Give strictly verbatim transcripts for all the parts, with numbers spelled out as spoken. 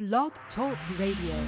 Blog Talk Radio.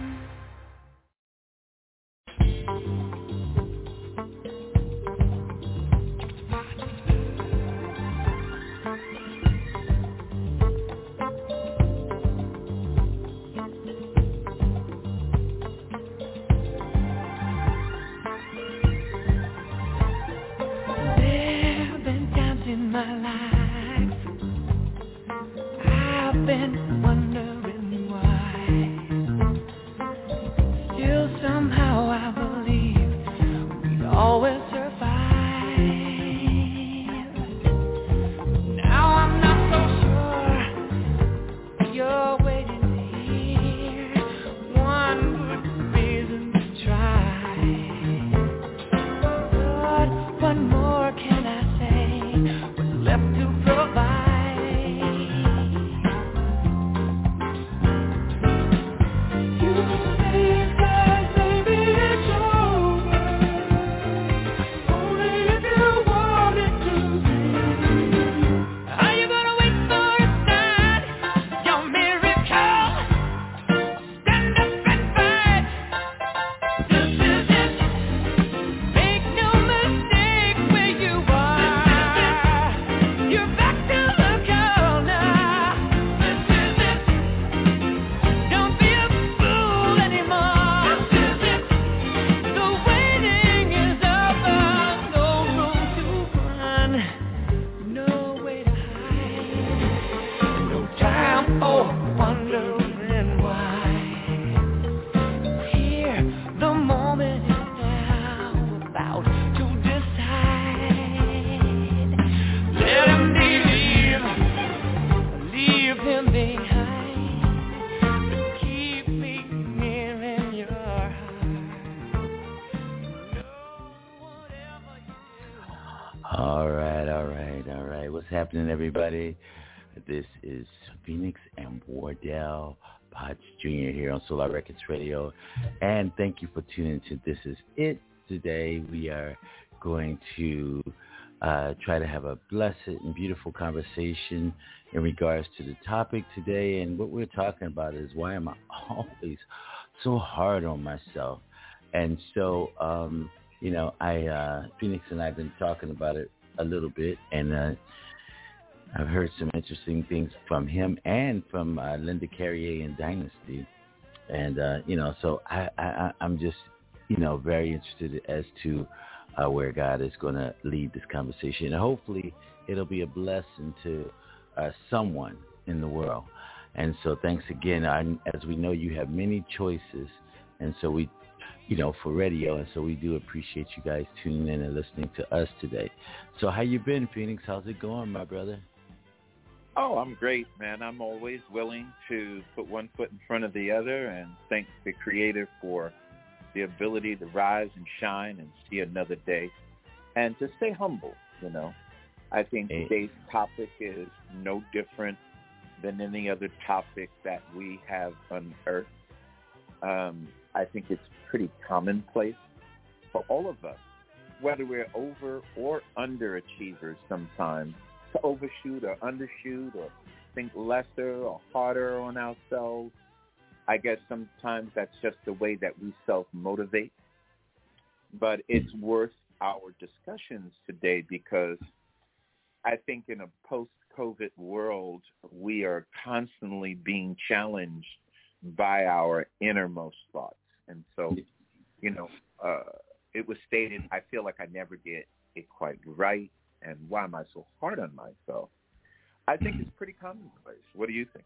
Everybody, this is Phoenix and Wardell Potts Junior here on Solar Records Radio, and thank you for tuning to This Is It. Today we are going to uh, try to have a blessed and beautiful conversation in regards to the topic today, and what we're talking about is why am I always so hard on myself? And so, um, you know, I uh, Phoenix and I have been talking about it a little bit, and uh, I've heard some interesting things from him and from uh, Linda Carrier and Dynasty. And, uh, you know, so I, I, I'm just, you know, very interested as to uh, where God is going to lead this conversation. And hopefully it'll be a blessing to uh, someone in the world. And so thanks again. I, as we know, you have many choices. And so we, you know, for radio. And so we do appreciate you guys tuning in and listening to us today. So how you been, Phoenix? How's it going, my brother? Oh, I'm great, man. I'm always willing to put one foot in front of the other and thank the Creator for the ability to rise and shine and see another day and to stay humble, you know. I think hey. Today's topic is no different than any other topic that we have unearthed. Um, I think it's pretty commonplace for all of us, whether we're over or underachievers sometimes, to overshoot or undershoot or think lesser or harder on ourselves. I guess sometimes that's just the way that we self-motivate. But it's worth our discussions today because I think in a post-COVID world, we are constantly being challenged by our innermost thoughts. And so, you know, uh, it was stated, I feel like I never get it quite right. And why am I so hard on myself? I think it's pretty commonplace. What do you think?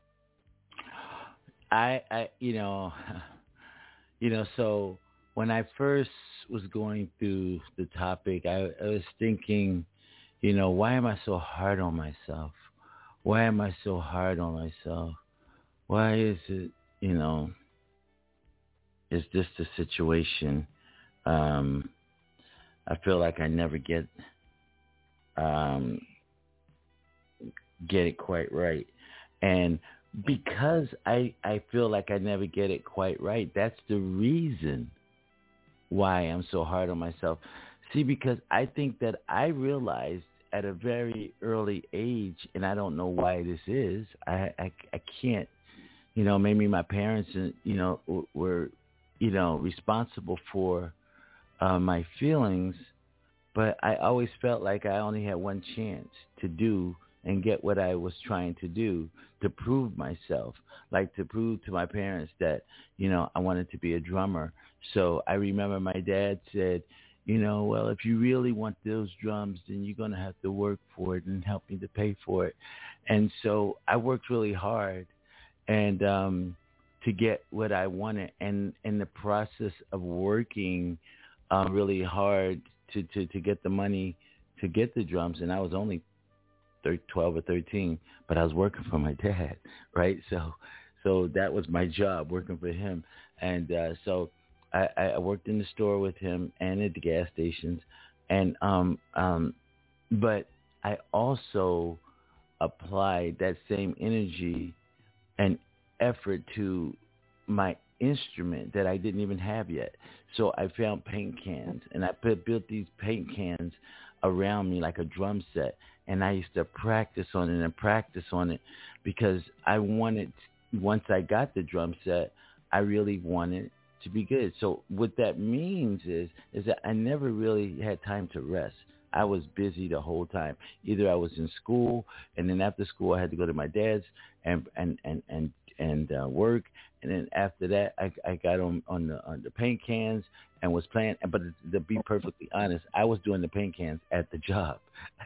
I, I, you know, you know, so when I first was going through the topic, I, I was thinking, you know, why am I so hard on myself? Why am I so hard on myself? Why is it, you know, is this the situation? Um, I feel like I never get Um, get it quite right. And because I, I feel like I never get it quite right, that's the reason why I'm so hard on myself. See, because I think that I realized at a very early age, and I don't know why this is, I, I, I can't you know, maybe my parents, you know, were, you know, responsible for uh, my feelings, but I always felt like I only had one chance to do and get what I was trying to do, to prove myself, like to prove to my parents that, you know, I wanted to be a drummer. So I remember my dad said, you know, well, if you really want those drums, then you're going to have to work for it and help me to pay for it. And so I worked really hard and um, to get what I wanted. And in the process of working uh, really hard to, to, to get the money to get the drums, and I was only twelve or thirteen, but I was working for my dad, right? So so that was my job, working for him. And uh, so I, I worked in the store with him and at the gas stations. And um, um, but I also applied that same energy and effort to my instrument that I didn't even have yet. So I found paint cans, and I put, built these paint cans around me like a drum set. And I used to practice on it and practice on it because I wanted, once I got the drum set, I really wanted to be good. So what that means is, is that I never really had time to rest. I was busy the whole time. Either I was in school, and then after school I had to go to my dad's and and and and, and uh, work. And then after that, I, I got on, on the on the paint cans and was playing. But to be perfectly honest, I was doing the paint cans at the job.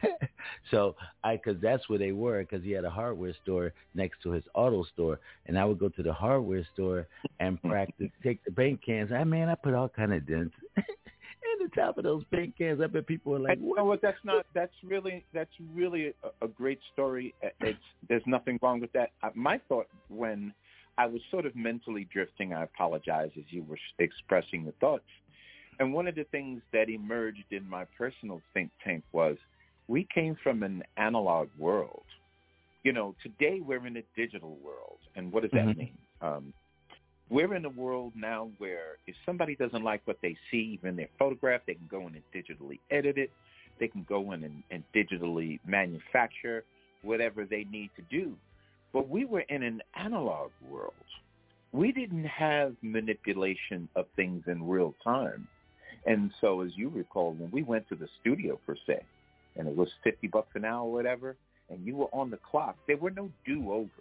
So I, because that's where they were, because he had a hardware store next to his auto store, and I would go to the hardware store and practice, take the paint cans. I mean, I put all kind of dents in the top of those paint cans. I bet people were like, "What?" You know what? That's not. That's really. That's really a, a great story. It's there's nothing wrong with that. My thought when I was sort of mentally drifting, I apologize, as you were expressing the thoughts. And one of the things that emerged in my personal think tank was we came from an analog world. You know, today we're in a digital world. And what does that mm-hmm. mean? Um, we're in a world now where if somebody doesn't like what they see, even their photograph, they can go in and digitally edit it. They can go in and, and digitally manufacture whatever they need to do. But we were in an analog world. We didn't have manipulation of things in real time. And so, as you recall, when we went to the studio, per se, and it was fifty bucks an hour or whatever, and you were on the clock, there were no do-overs.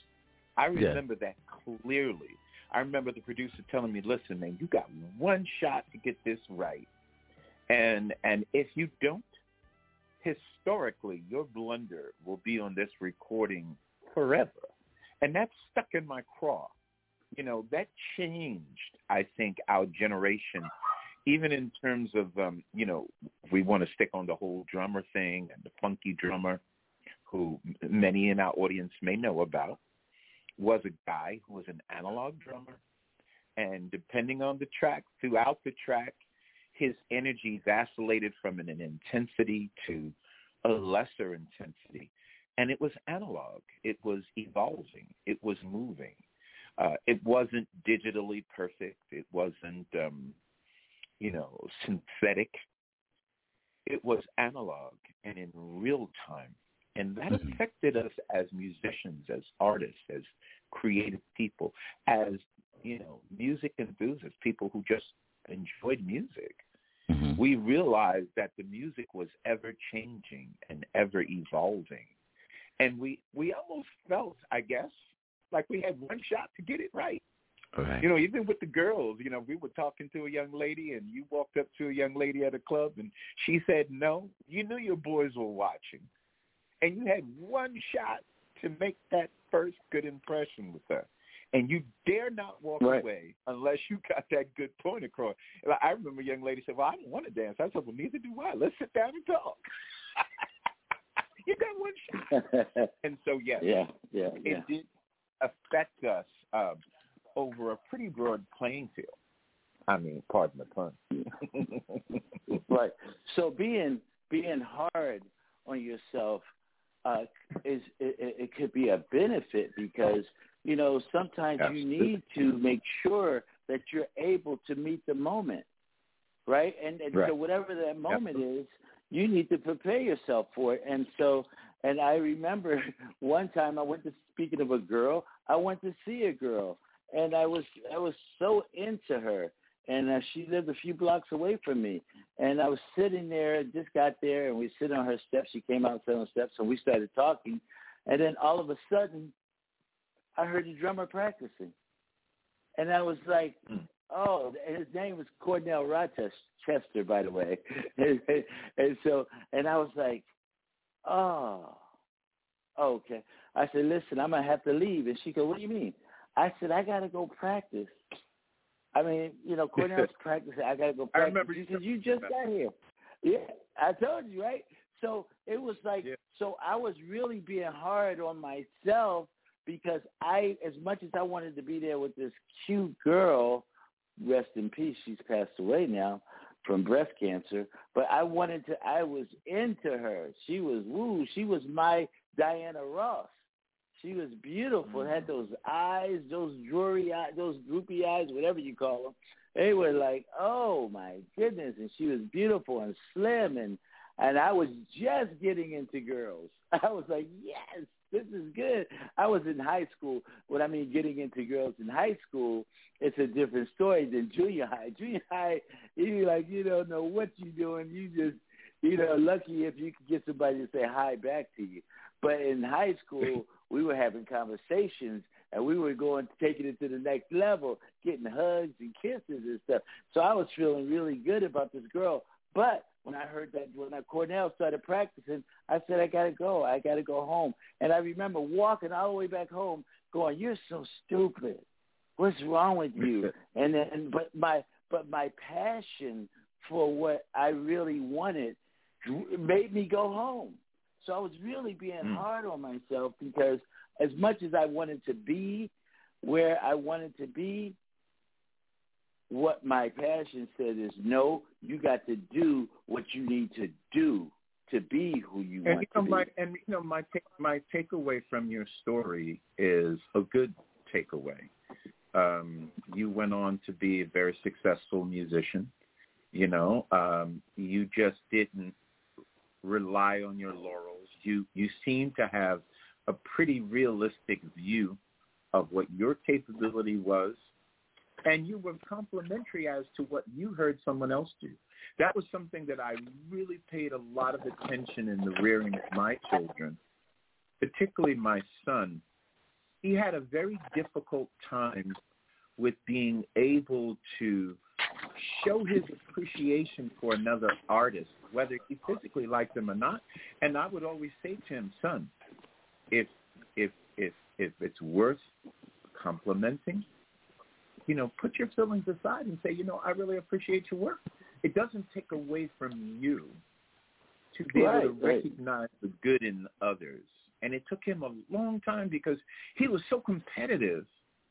I remember yeah. that clearly. I remember the producer telling me, listen, man, you got one shot to get this right. And and if you don't, historically, your blunder will be on this recording forever. And that's stuck in my craw. You know, that changed, I think, our generation, even in terms of, um, you know, we want to stick on the whole drummer thing and the funky drummer, who many in our audience may know about, was a guy who was an analog drummer. And depending on the track, throughout the track, his energy vacillated from an intensity to a lesser intensity. And it was analog. It was evolving. It was moving. Uh, it wasn't digitally perfect. It wasn't, um, you know, synthetic. It was analog and in real time. And that mm-hmm. affected us as musicians, as artists, as creative people, as, you know, music enthusiasts, people who just enjoyed music. Mm-hmm. We realized that the music was ever-changing and ever-evolving. And we, we almost felt, I guess, like we had one shot to get it right. right. You know, even with the girls, you know, we were talking to a young lady and you walked up to a young lady at a club and she said no. You knew your boys were watching. And you had one shot to make that first good impression with her. And you dare not walk right. away unless you got that good point across. Like, I remember a young lady said, well, I don't want to dance. I said, well, neither do I. Let's sit down and talk. You got one shot. And so, yes, yeah, yeah, it yeah. did affect us um, over a pretty broad playing field. I mean, pardon the pun. Right. So being being hard on yourself uh, is it, it could be a benefit because, you know, sometimes Absolutely. You need to make sure that you're able to meet the moment, right? And, and right. so whatever that moment Absolutely. Is, you need to prepare yourself for it. And so, and I remember one time I went to, speaking of a girl, I went to see a girl, and I was I was so into her, and uh, she lived a few blocks away from me, and I was sitting there, just got there, and we sit on her steps. She came out on the steps, and we started talking, and then all of a sudden, I heard the drummer practicing, and I was like, oh, and his name was Cornell Rochester, by the way, and, and so, and I was like, oh, okay. I said, listen, I'm gonna have to leave, and she goes, what do you mean? I said, I gotta go practice. I mean, you know, Cornell's practicing. I gotta go practice. I remember you, you just got here. Yeah, I told you, right? So it was like, yeah. so I was really being hard on myself because I, as much as I wanted to be there with this cute girl, rest in peace, she's passed away now from breast cancer, but I wanted to, I was into her. She was, woo, she was my Diana Ross. She was beautiful. Mm-hmm. Had those eyes, those jewelry eyes, those droopy eyes, whatever you call them. They were like, oh my goodness, and she was beautiful and slim, and and I was just getting into girls. I was like, yes, this is good. I was in high school. When I mean getting into girls in high school, it's a different story than junior high. Junior high, you like you don't know what you're doing. You just, you know, lucky if you could get somebody to say hi back to you. But in high school, we were having conversations, and we were going, taking it to the next level, getting hugs and kisses and stuff. So I was feeling really good about this girl. But when I heard that, when Cornell started practicing, I said, I got to go. I got to go home. And I remember walking all the way back home going, you're so stupid. What's wrong with you? And then, but my, but my passion for what I really wanted made me go home. So I was really being mm. hard on myself because as much as I wanted to be where I wanted to be, what my passion said is, no, you got to do what you need to do to be who you and, want you know, to be. My, and, you know, my, take, my takeaway from your story is a good takeaway. Um, you went on to be a very successful musician. You know, um, you just didn't rely on your laurels. You you seem to have a pretty realistic view of what your capability was, and you were complimentary as to what you heard someone else do. That was something that I really paid a lot of attention in the rearing of my children, particularly my son. He had a very difficult time with being able to show his appreciation for another artist, whether he physically liked them or not. And I would always say to him, son, if if if if it's worth complimenting, you know, put your feelings aside and say, you know, I really appreciate your work. It doesn't take away from you to be right, able to right. recognize the good in others. And it took him a long time because he was so competitive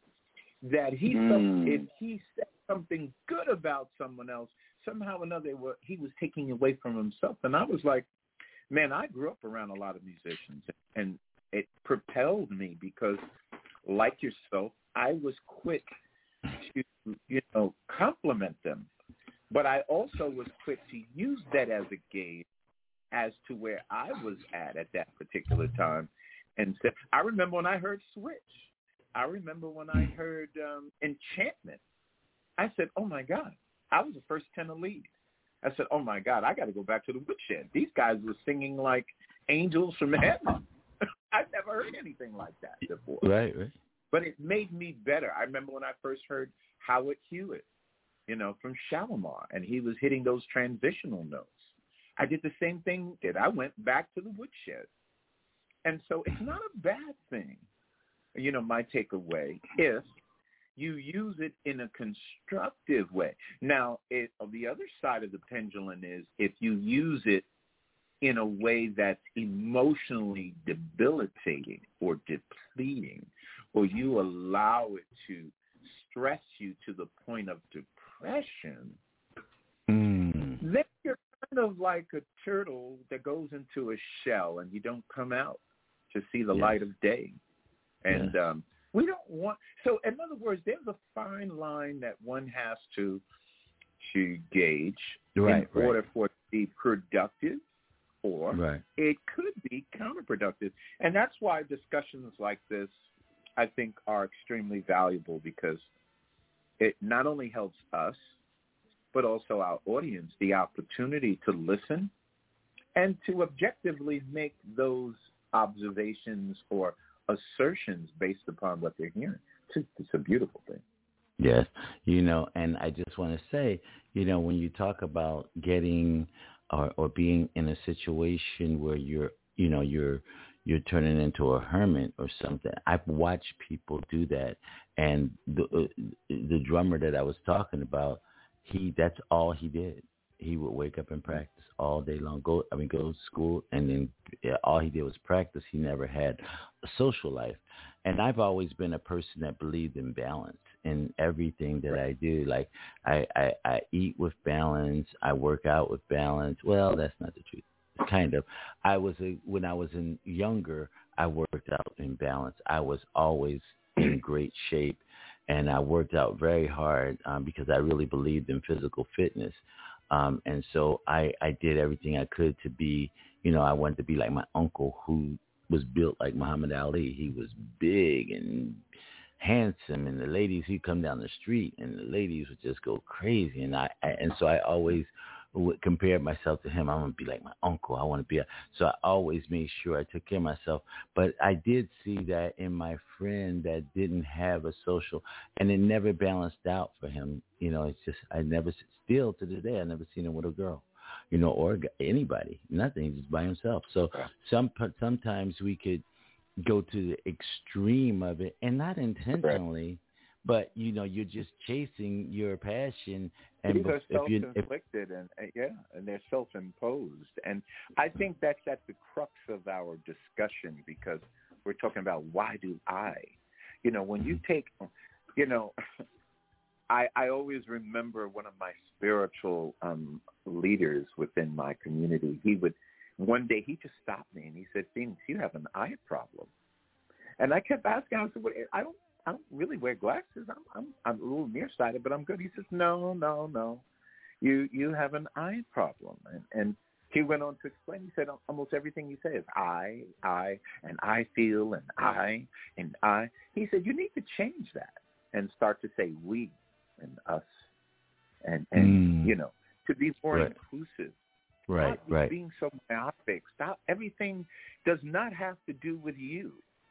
that he mm. felt if he said something good about someone else, somehow or another he was taking away from himself. And I was like, man, I grew up around a lot of musicians, and it propelled me because, like yourself, I was quick to, you know, compliment them. But I also was quick to use that as a gauge as to where I was at at that particular time. And so I remember when I heard Switch. I remember when I heard um, Enchantment. I said, oh, my God. I was the first tenor lead. I said, oh, my God, I got to go back to the woodshed. These guys were singing like angels from heaven. I've never heard anything like that before. Right, right. But it made me better. I remember when I first heard Howard Hewitt, you know, from Shalimar, and he was hitting those transitional notes. I did the same thing that I went back to the woodshed. And so it's not a bad thing, you know, my takeaway, if you use it in a constructive way. Now, it, the other side of the pendulum is if you use it in a way that's emotionally debilitating or depleting, or you allow it to stress you to the point of depression, mm. then you're kind of like a turtle that goes into a shell and you don't come out to see the yes. light of day. And yes. um, we don't want – so in other words, there's a fine line that one has to to gauge right, in right. order for it to be productive, or right. it could be counterproductive. And that's why discussions like this I think, are extremely valuable because it not only helps us, but also our audience the opportunity to listen and to objectively make those observations or assertions based upon what they're hearing. It's, it's a beautiful thing. Yes. You know, and I just want to say, you know, when you talk about getting or, or being in a situation where you're, you know, you're, you're turning into a hermit or something. I've watched people do that. And the, uh, the drummer that I was talking about, he, that's all he did. He would wake up and practice all day long. Go, I mean, go to school, and then yeah, all he did was practice. He never had a social life. And I've always been a person that believed in balance in everything that I do. Like I, I, I eat with balance. I work out with balance. Well, that's not the truth. Kind of. I was a, when I was in younger, I worked out in balance. I was always in great shape, and I worked out very hard um, because I really believed in physical fitness. Um, and so I, I did everything I could to be, you know, I wanted to be like my uncle who was built like Muhammad Ali. He was big and handsome, and the ladies, he'd come down the street and the ladies would just go crazy. And I, I and so I always would compare myself to him. I want to be like my uncle. I want to be a, so I always made sure I took care of myself. But I did see that in my friend that didn't have a social, and it never balanced out for him. You know, it's just, I never, still to this day, I never seen him with a girl, you know, or anybody, nothing, just by himself. So some sometimes we could go to the extreme of it, and not intentionally, right. But, you know, you're just chasing your passion. And these are if self-inflicted, and uh, yeah, and they're self-imposed. And I think that's at the crux of our discussion, because we're talking about why do I? You know, when you take, you know, I, I always remember one of my spiritual um, leaders within my community. He would, one day he just stopped me and he said, "Phoenix, you have an eye problem." And I kept asking, I said, "What? I don't, I don't really wear glasses. I'm, I'm, I'm a little nearsighted, but I'm good." He says, "No, no, no, you, you have an eye problem." And, and he went on to explain. He said, almost everything you say is I, I, and I feel, and I, and I. He said, you need to change that and start to say we and us, and, and mm. you know, to be more right. inclusive. Right, Stop right. being so myopic. Stop. Everything does not have to do with you.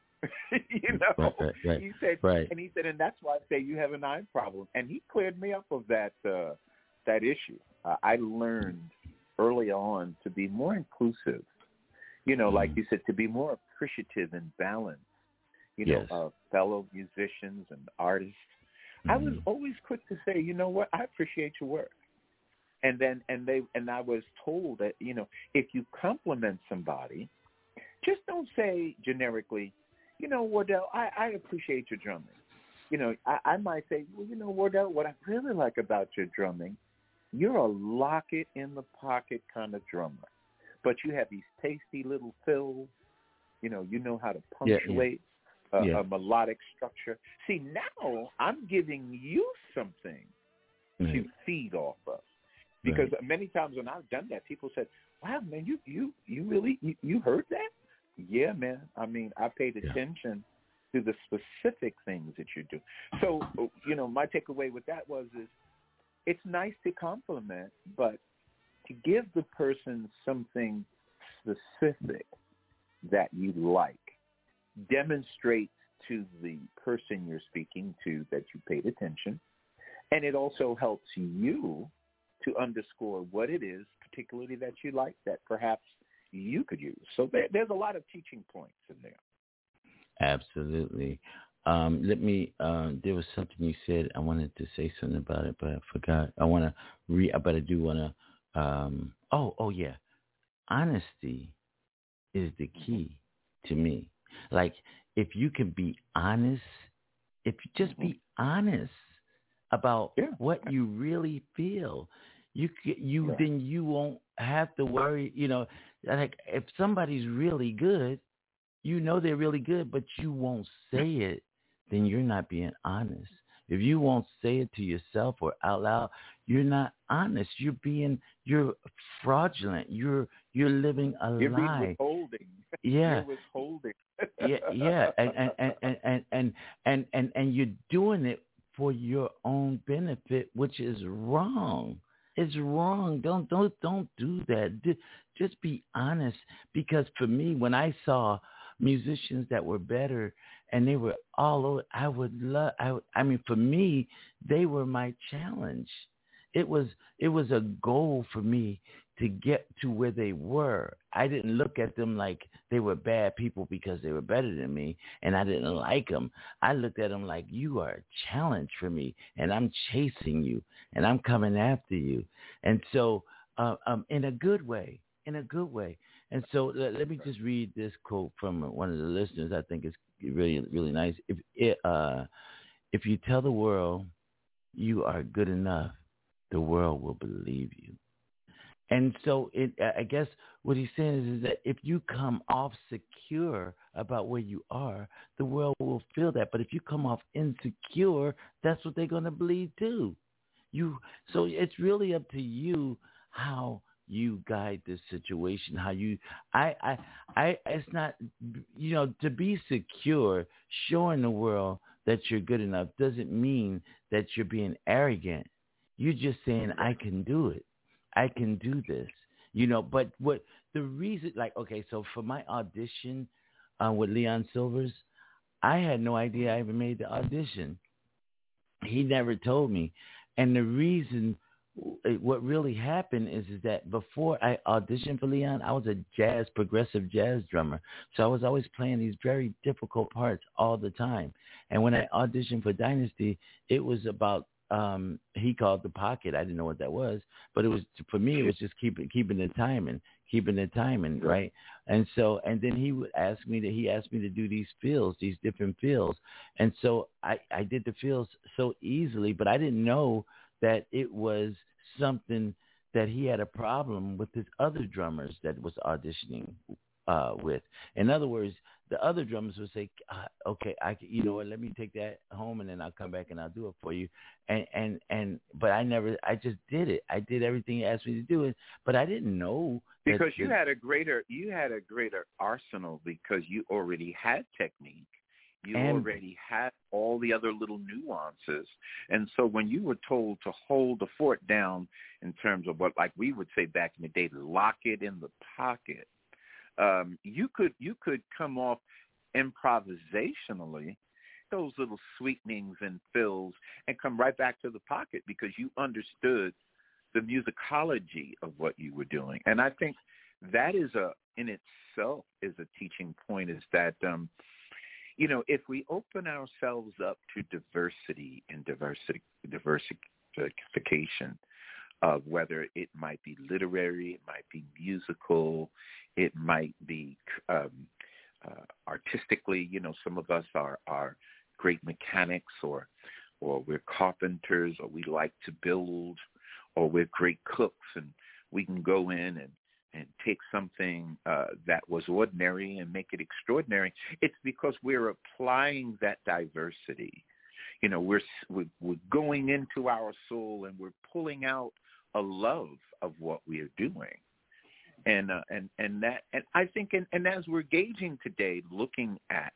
you know, right, right, right. He said, right. and he said, and that's why I say you have an eye problem. And he cleared me up of that uh, that issue. Uh, I learned early on to be more inclusive. You know, mm. like you said, to be more appreciative and balanced. You know, yes. of fellow musicians and artists. Mm. I was always quick to say, you know what, I appreciate your work. And then, and they, and I was told that, you know, if you compliment somebody, just don't say generically, you know, Wardell, I, I appreciate your drumming. You know, I, I might say, well, you know, Wardell, what I really like about your drumming, you're a lock it in the pocket kind of drummer, but you have these tasty little fills. You know, you know how to punctuate yeah, yeah. A, yeah. a melodic structure. See, now I'm giving you something mm-hmm. to feed off of. Because right. many times when I've done that, people said, "Wow, man, you you you really you, you heard that?" Yeah, man. I mean, I paid attention yeah. to the specific things that you do. So, you know, my takeaway with that was is it's nice to compliment, but to give the person something specific that you like demonstrates to the person you're speaking to that you paid attention, and it also helps you to underscore what it is, particularly that you like, that perhaps you could use. So there, there's a lot of teaching points in there. Absolutely. Um, let me, uh, there was something you said. I wanted to say something about it, but I forgot. I want to re, but I do want to, um, oh, oh yeah. Honesty is the key to me. Like, if you can be honest, if you just be honest about yeah. what you really feel, you you yeah. then you won't have to worry. You know, like if somebody's really good, you know they're really good, but you won't say it, then you're not being honest. If you won't say it to yourself or out loud, you're not honest. You're being, you're fraudulent. You're, you're living a you're lie. Being withholding. Yeah. You're withholding. yeah, yeah, and and, and, and, and, and, and, and, and you're doing it for your own benefit, which is wrong. It's wrong. Don't don't don't do that. Just be honest. Because for me, when I saw musicians that were better and they were all over, I would love. I I mean, for me, they were my challenge. It was it was a goal for me to get to where they were. I didn't look at them like they were bad people because they were better than me and I didn't like them. I looked at them like, you are a challenge for me and I'm chasing you and I'm coming after you. And so uh, um, in a good way, in a good way. And so let, let me just read this quote from one of the listeners. I think it's really, really nice. If it, uh, if you tell the world you are good enough, the world will believe you. And so it, I guess what he's saying is, is that if you come off secure about where you are, the world will feel that. But if you come off insecure, that's what they're going to believe too. You, so it's really up to you how you guide this situation, how you, I, I, I, it's not, you know, to be secure, showing the world that you're good enough doesn't mean that you're being arrogant. You're just saying, I can do it. I can do this, you know, but what the reason, like, okay, so for my audition uh, with Leon Silvers, I had no idea I even made the audition. He never told me. And the reason, what really happened is, is that before I auditioned for Leon, I was a jazz, progressive jazz drummer. So I was always playing these very difficult parts all the time. And when I auditioned for Dynasty, it was about, Um, he called the pocket. I didn't know what that was, but it was, for me, it was just keeping keeping the timing, keeping the timing, right? And so, and then he would ask me to, he asked me to do these fills, these different fills, and so I, I did the fills so easily, but I didn't know that it was something that he had a problem with his other drummers that was auditioning uh, with. In other words, the other drummers would say, uh, okay, I, you know what, let me take that home and then I'll come back and I'll do it for you. And, and, and, but I never, I just did it. I did everything he asked me to do it, but I didn't know. That, because you that, had a greater, you had a greater arsenal because you already had technique. You and, already had all the other little nuances. And so when you were told to hold the fort down in terms of what, like we would say back in the day, lock it in the pocket, Um, you could you could come off improvisationally, those little sweetenings and fills, and come right back to the pocket because you understood the musicology of what you were doing. And I think that is a in itself is a teaching point. Is that um, you know, if we open ourselves up to diversity and diversity diversification. Of whether it might be literary, it might be musical, it might be um, uh, artistically. You know, some of us are, are great mechanics, or or we're carpenters, or we like to build, or we're great cooks, and we can go in and, and take something uh, that was ordinary and make it extraordinary. It's because we're applying that diversity. You know, we're we're, we're going into our soul and we're pulling out a love of what we are doing. And uh, and and that and I think and, and as we're gauging today, looking at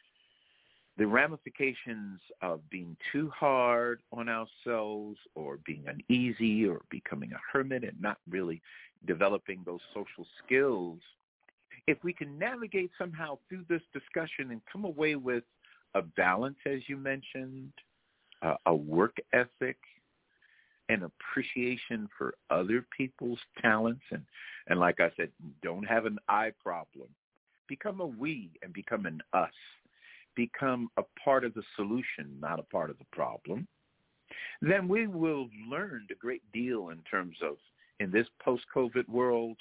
the ramifications of being too hard on ourselves or being uneasy or becoming a hermit and not really developing those social skills, if we can navigate somehow through this discussion and come away with a balance, as you mentioned, uh, a work ethic, an appreciation for other people's talents, and, and like I said, don't have an I problem. Become a we and become an us. Become a part of the solution, not a part of the problem. Then we will learn a great deal in terms of, in this post-COVID world,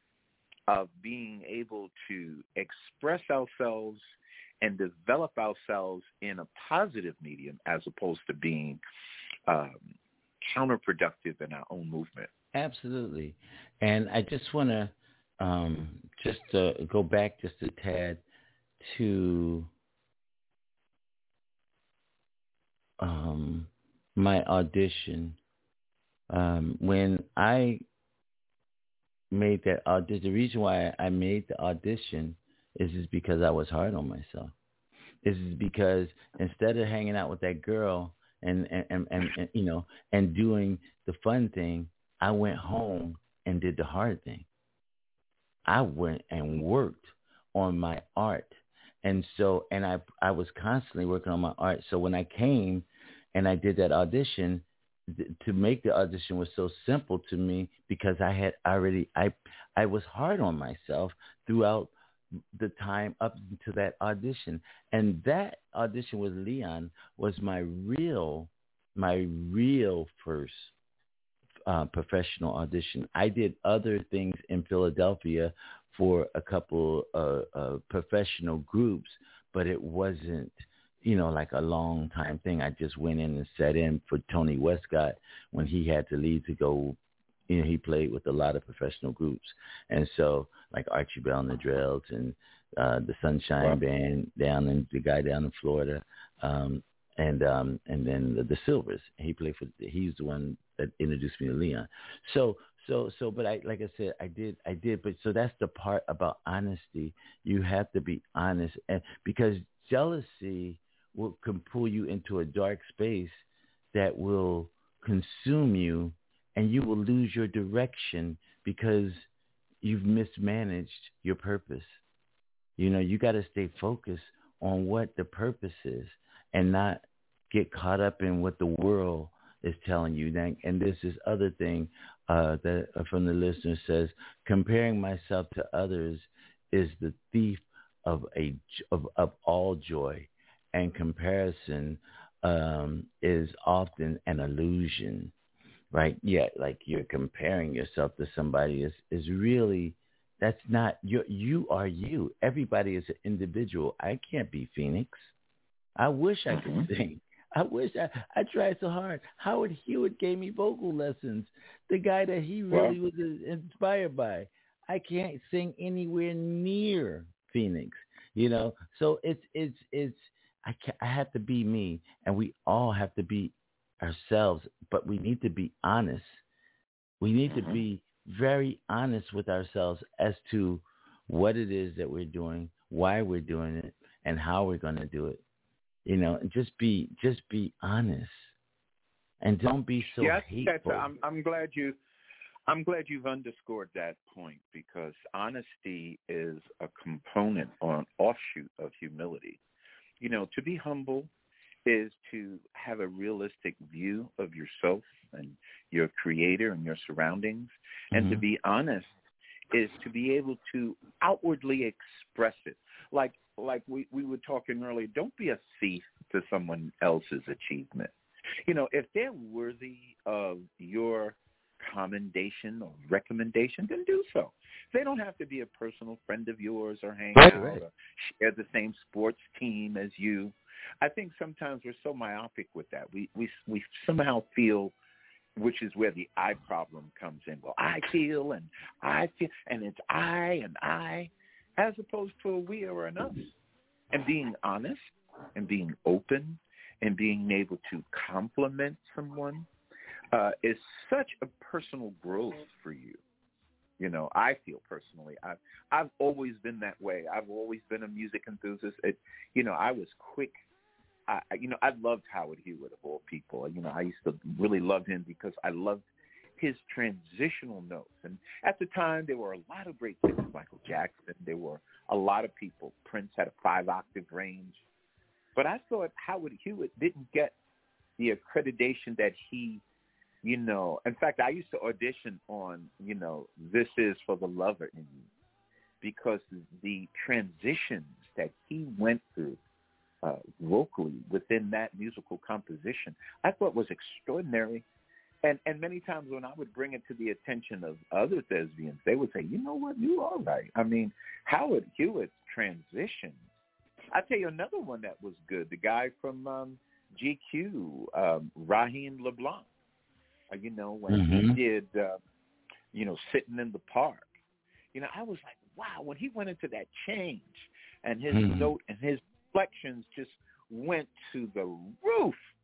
of being able to express ourselves and develop ourselves in a positive medium as opposed to being um, counterproductive in our own movement. Absolutely. And I just want to um, just uh, go back just a tad to um, my audition. Um, when I made that audition, the reason why I made the audition is is because I was hard on myself. This is because instead of hanging out with that girl and, and, and, and, and you know and doing the fun thing, I went home and did the hard thing. I went and worked on my art. And so, and I, I was constantly working on my art. So when I came and I did that audition, th- to make the audition was so simple to me because I had already, I, I was hard on myself throughout the time up to that audition. And that audition with Leon was my real, my real first Uh, professional audition. I did other things in Philadelphia for a couple uh, uh, professional groups, but it wasn't, you know, like a long time thing. I just went in and sat in for Tony Westcott when he had to leave to go. You know, he played with a lot of professional groups, and so like Archie Bell and the Drells and uh, the Sunshine wow. Band down in the guy down in Florida. Um, And um and then the, the Silvers. He played for. He's the one that introduced me to Leon. So so so. But I like I said, I did I did. But so that's the part about honesty. You have to be honest, and because jealousy will can pull you into a dark space that will consume you, and you will lose your direction because you've mismanaged your purpose. You know, you got to stay focused on what the purpose is and not get caught up in what the world is telling you. And this is other thing uh, that uh, from the listener says, comparing myself to others is the thief of a of, of all joy, and comparison um, is often an illusion, right? Yeah, like you're comparing yourself to somebody is is really. That's not you. You are you. Everybody is an individual. I can't be Phoenix. I wish I could mm-hmm. sing. I wish I, I tried so hard. Howard Hewitt gave me vocal lessons. The guy that he really well, was inspired by. I can't sing anywhere near Phoenix. You know, so it's it's it's. I can I have to be me, and we all have to be ourselves. But we need to be honest. We need mm-hmm. to be very honest with ourselves as to what it is that we're doing, why we're doing it, and how we're going to do it. You know, and just be just be honest, and don't be so yes, hateful. Yes, I'm, I'm glad you I'm glad you've underscored that point, because honesty is a component or an offshoot of humility. You know, to be humble is to have a realistic view of yourself and your creator and your surroundings. Mm-hmm. And to be honest is to be able to outwardly express it. Like like we, we were talking earlier, don't be a thief to someone else's achievement. You know, if they're worthy of your commendation or recommendation, then do so. They don't have to be a personal friend of yours or hang right, out right. or share the same sports team as you. I think sometimes we're so myopic with that. We we we somehow feel, which is where the I problem comes in. Well, I feel and I feel, and it's I and I, as opposed to a we or an us. And being honest and being open and being able to compliment someone uh, is such a personal growth for you. You know, I feel personally, I've, I've always been that way. I've always been a music enthusiast. It, you know, I was quick. I, you know, I loved Howard Hewitt of all people. You know, I used to really love him because I loved his transitional notes. And at the time, there were a lot of great singers, Michael Jackson. There were a lot of people. Prince had a five-octave range. But I thought Howard Hewitt didn't get the accreditation that he, you know, in fact, I used to audition on, you know, This Is for the Lover in You, because the transitions that he went through uh, vocally within that musical composition, I thought was extraordinary. And and many times when I would bring it to the attention of other thespians, they would say, you know what, you are right. I mean, Howard Hewitt's transitions. I'll tell you another one that was good, the guy from um, G Q, um, Raheem LeBlanc. Uh, you know, when mm-hmm. he did, uh, you know, Sitting in the Park. You know, I was like, wow, when he went into that change and his mm-hmm. note and his reflections just went to the roof.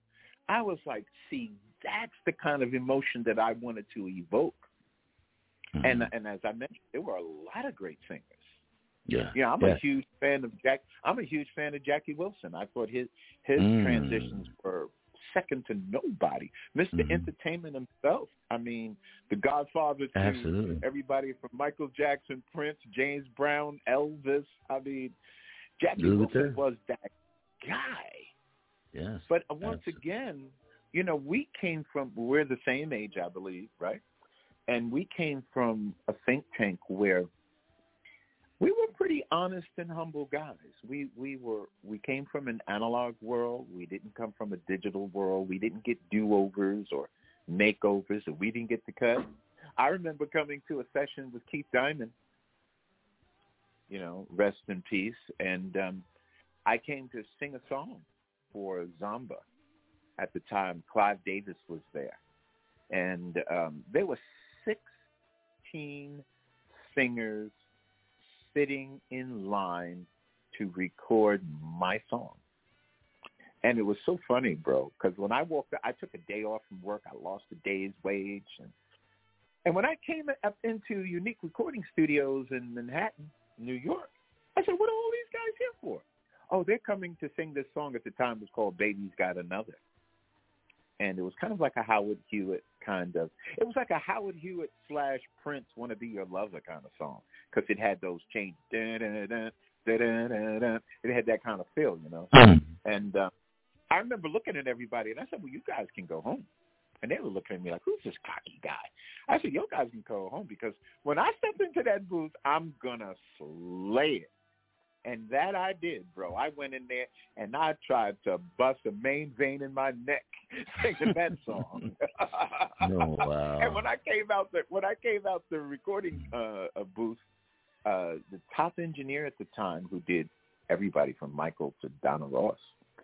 I was like, see, that's the kind of emotion that I wanted to evoke. Mm-hmm. And and as I mentioned, there were a lot of great singers. Yeah, yeah. I'm yeah. a huge fan of Jack. I'm a huge fan of Jackie Wilson. I thought his his mm. transitions were second to nobody. Mister Mm-hmm. Entertainment himself. I mean, the Godfather to Absolutely. everybody from Michael Jackson, Prince, James Brown, Elvis. I mean, Jackie Luther. Wilson was that guy. Yes. But once absolutely. again, you know, we came from, we're the same age, I believe, right? And we came from a think tank where we were pretty honest and humble guys. We we were we came from an analog world. We didn't come from a digital world. We didn't get do-overs or makeovers, or we didn't get the cut. I remember coming to a session with Keith Diamond, you know, rest in peace, and um, I came to sing a song for Zamba. At the time, Clive Davis was there, and um, there were sixteen singers sitting in line to record my song. And it was so funny, bro, because when I walked, I took a day off from work. I lost a day's wage. And, and when I came up into Unique Recording Studios in Manhattan, New York, I said, what are all these guys here for? Oh, they're coming to sing this song. At the time, it was called Baby's Got Another. And it was kind of like a Howard Hewitt kind of, it was like a Howard Hewitt slash Prince Wanna Be Your Lover kind of song, because it had those changes. Da-da-da, da-da-da-da. It had that kind of feel, you know. And uh, I remember looking at everybody, and I said, well, you guys can go home. And they were looking at me like, who's this cocky guy? I said, you guys can go home, because when I step into that booth, I'm going to slay it. And that I did, bro. I went in there, and I tried to bust a main vein in my neck singing that song. Oh, wow. And when I came out the when I came out the recording uh, booth, uh, the top engineer at the time, who did everybody from Michael to Donna Ross,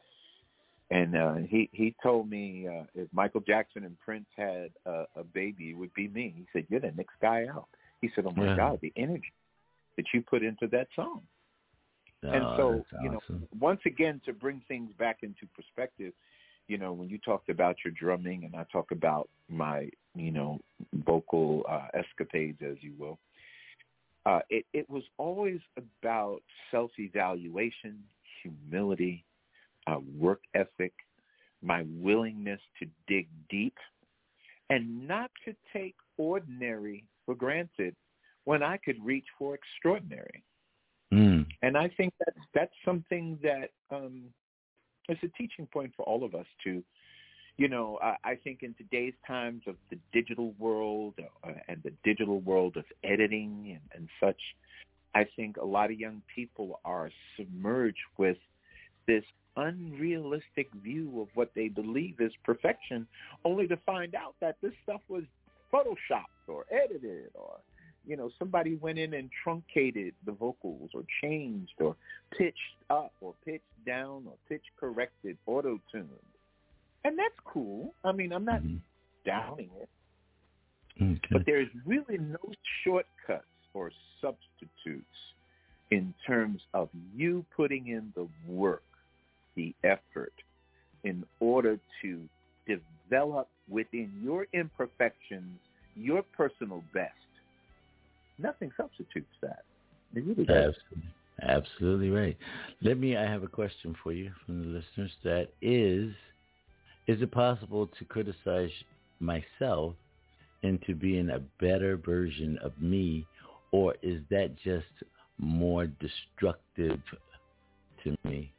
and uh, he he told me uh, if Michael Jackson and Prince had uh, a baby, it would be me. He said, "You're the next guy out." He said, "Oh my yeah. God, the energy that you put into that song." Oh, and so, you awesome. know, once again, to bring things back into perspective, you know, when you talked about your drumming and I talk about my, you know, vocal uh, escapades, as you will, uh, it, it was always about self-evaluation, humility, uh, work ethic, my willingness to dig deep, and not to take ordinary for granted when I could reach for extraordinary. Mm. And I think that's, that's something that um, is a teaching point for all of us to, you know, I, I think in today's times of the digital world uh, and the digital world of editing and, and such, I think a lot of young people are submerged with this unrealistic view of what they believe is perfection, only to find out that this stuff was photoshopped or edited, or you know, somebody went in and truncated the vocals or changed or pitched up or pitched down or pitch corrected, auto-tuned. And that's cool. I mean, I'm not mm-hmm. downing it. Okay. But there's really no shortcuts or substitutes in terms of you putting in the work, the effort, in order to develop within your imperfections your personal best. Nothing substitutes that. It really does. Absolutely. Absolutely right. Let me, I have a question for you from the listeners. That is, is it possible to criticize myself into being a better version of me, or is that just more destructive to me?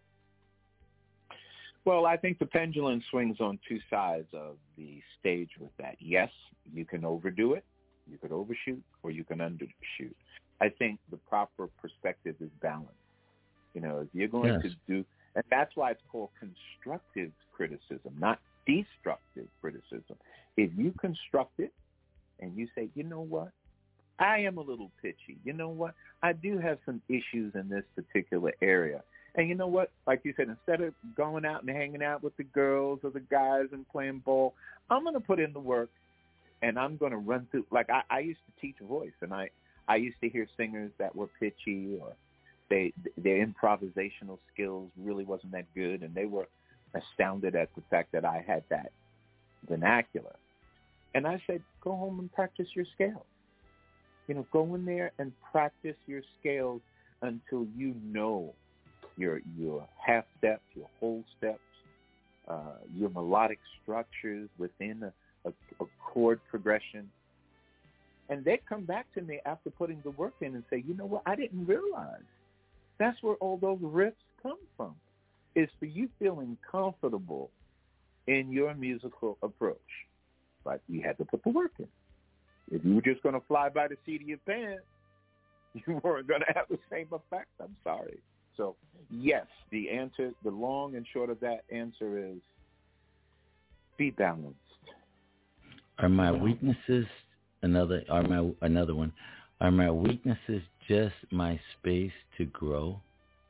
Well, I think the pendulum swings on two sides of the stage with that. Yes, you can overdo it. You could overshoot or you can undershoot. I think the proper perspective is balance. You know, if you're going yes. to do, and that's why it's called constructive criticism, not destructive criticism. If you construct it and you say, you know what, I am a little pitchy. You know what, I do have some issues in this particular area. And you know what, like you said, instead of going out and hanging out with the girls or the guys and playing ball, I'm going to put in the work. And I'm going to run through, like I, I used to teach voice, and I, I used to hear singers that were pitchy, or they their improvisational skills really wasn't that good, and they were astounded at the fact that I had that vernacular. And I said, go home and practice your scales. You know, go in there and practice your scales until you know your your half steps, your whole steps, uh, your melodic structures within a, a, a chord progression. And they come back to me after putting the work in and say, you know what, I didn't realize that's where all those riffs come from. It's for you feeling comfortable in your musical approach. But you had to put the work in. If you were just going to fly by the seat of your pants, you weren't going to have the same effect. I'm sorry. So, yes, the answer, the long and short of that answer is be balanced. Are my weaknesses another? Are my another one? Are my weaknesses just my space to grow?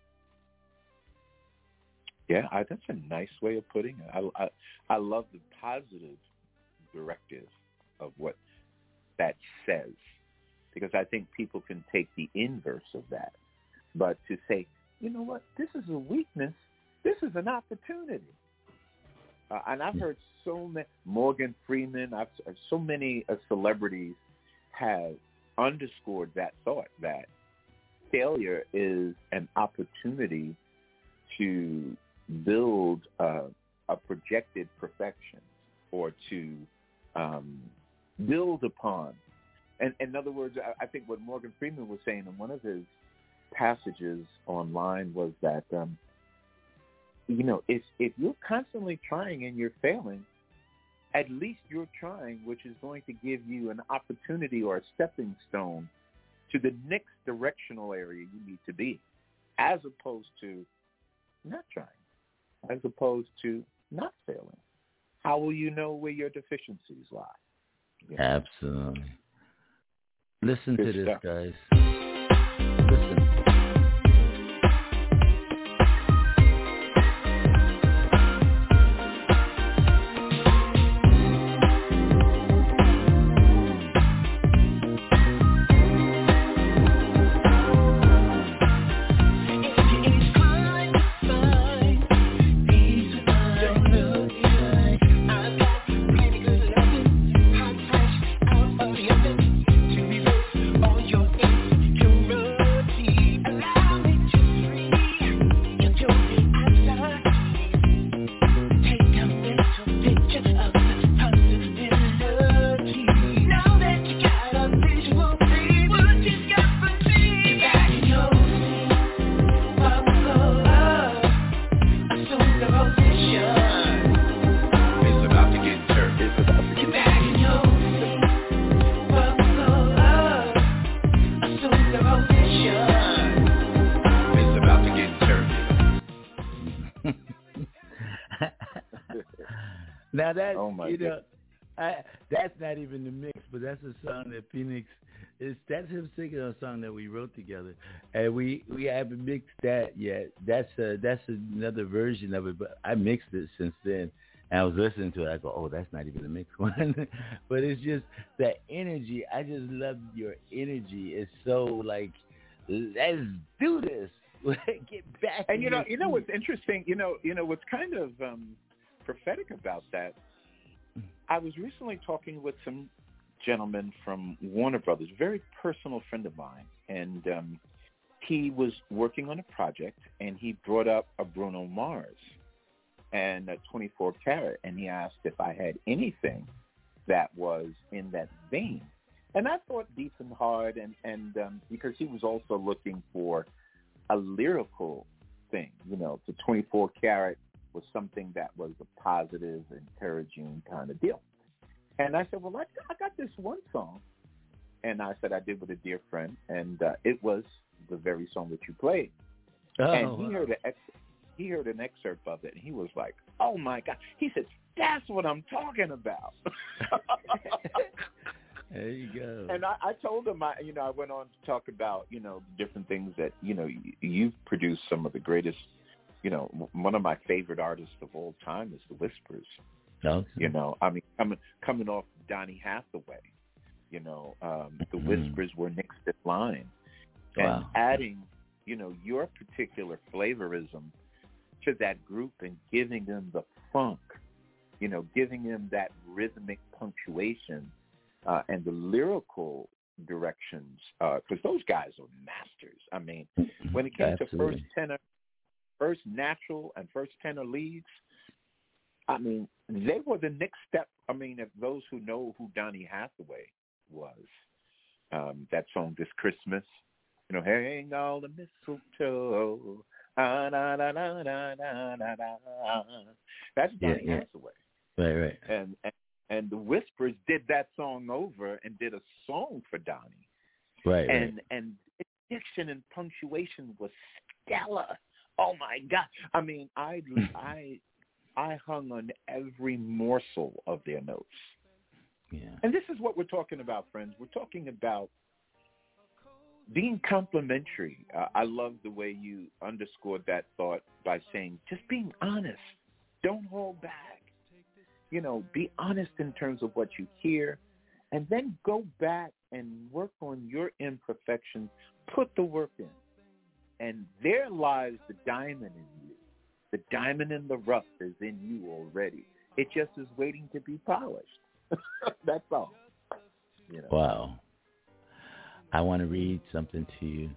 Yeah, I, that's a nice way of putting it. I, I I love the positive directive of what that says, because I think people can take the inverse of that. But to say, you know what, this is a weakness, this is an opportunity. Uh, and I've heard so many, Morgan Freeman, I've so many uh, celebrities have underscored that thought, that failure is an opportunity to build uh, a projected perfection, or to um, build upon. And in other words, I, I think what Morgan Freeman was saying in one of his passages online was that, um, you know, if, if you're constantly trying and you're failing, at least you're trying, which is going to give you an opportunity or a stepping stone to the next directional area you need to be, as opposed to not trying, as opposed to not failing. How will you know where your deficiencies lie? You know? Absolutely. Listen Good to this, stuff. guys. Listen. Now that's, oh my you know, goodness. I, that's not even the mix, but that's a song that Phoenix is. That's him singing a song that we wrote together, and we, we haven't mixed that yet. That's a, that's another version of it, but I mixed it since then. And I was listening to it. I go, oh, that's not even the mixed one, but it's just that energy. I just love your energy. It's so like, let's do this. Get back. And you know, your you know feet. what's interesting. You know, you know what's kind of um, prophetic about that. I was recently talking with some gentleman from Warner Brothers, a very personal friend of mine, and um, he was working on a project, and he brought up a Bruno Mars and a twenty-four karat, and he asked if I had anything that was in that vein. And I thought deep and hard, and, and um, because he was also looking for a lyrical thing, you know, the twenty-four karat was something that was a positive, encouraging kind of deal. And I said, well, I, I got this one song. And I said I did with a dear friend, and uh, it was the very song that you played. Oh, and he wow. heard, a, he heard an excerpt of it, and he was like, oh, my God. He said, that's what I'm talking about. There you go. And I, I told him, I, you know, I went on to talk about, you know, different things that, you know, you, you've produced some of the greatest, you know, one of my favorite artists of all time is The Whispers. Okay. You know, I mean, coming coming off Donny Hathaway, you know, um, The Whispers were next in line. And Wow. adding, you know, your particular flavorism to that group and giving them the funk, you know, giving them that rhythmic punctuation uh, and the lyrical directions, because uh, those guys are masters. I mean, when it came Absolutely. to first tenor, first natural and first tenor leads, I mean, they were the next step. I mean, if those who know who Donny Hathaway was, um, that song, This Christmas, you know, hang all the mistletoe, ah, da, da, da, da, da, da, da. That's Donny yeah, yeah. Hathaway. Right, right. And, and and the Whispers did that song over and did a song for Donny. Right, and right. and diction and punctuation was stellar. Oh my God! I mean, I I I hung on every morsel of their notes. Yeah. And this is what we're talking about, friends. We're talking about being complimentary. Uh, I love the way you underscored that thought by saying just being honest. Don't hold back. You know, be honest in terms of what you hear, and then go back and work on your imperfections. Put the work in. And there lies the diamond in you. The diamond in the rough is in you already. It just is waiting to be polished. That's all. You know. Wow. I want to read something to you.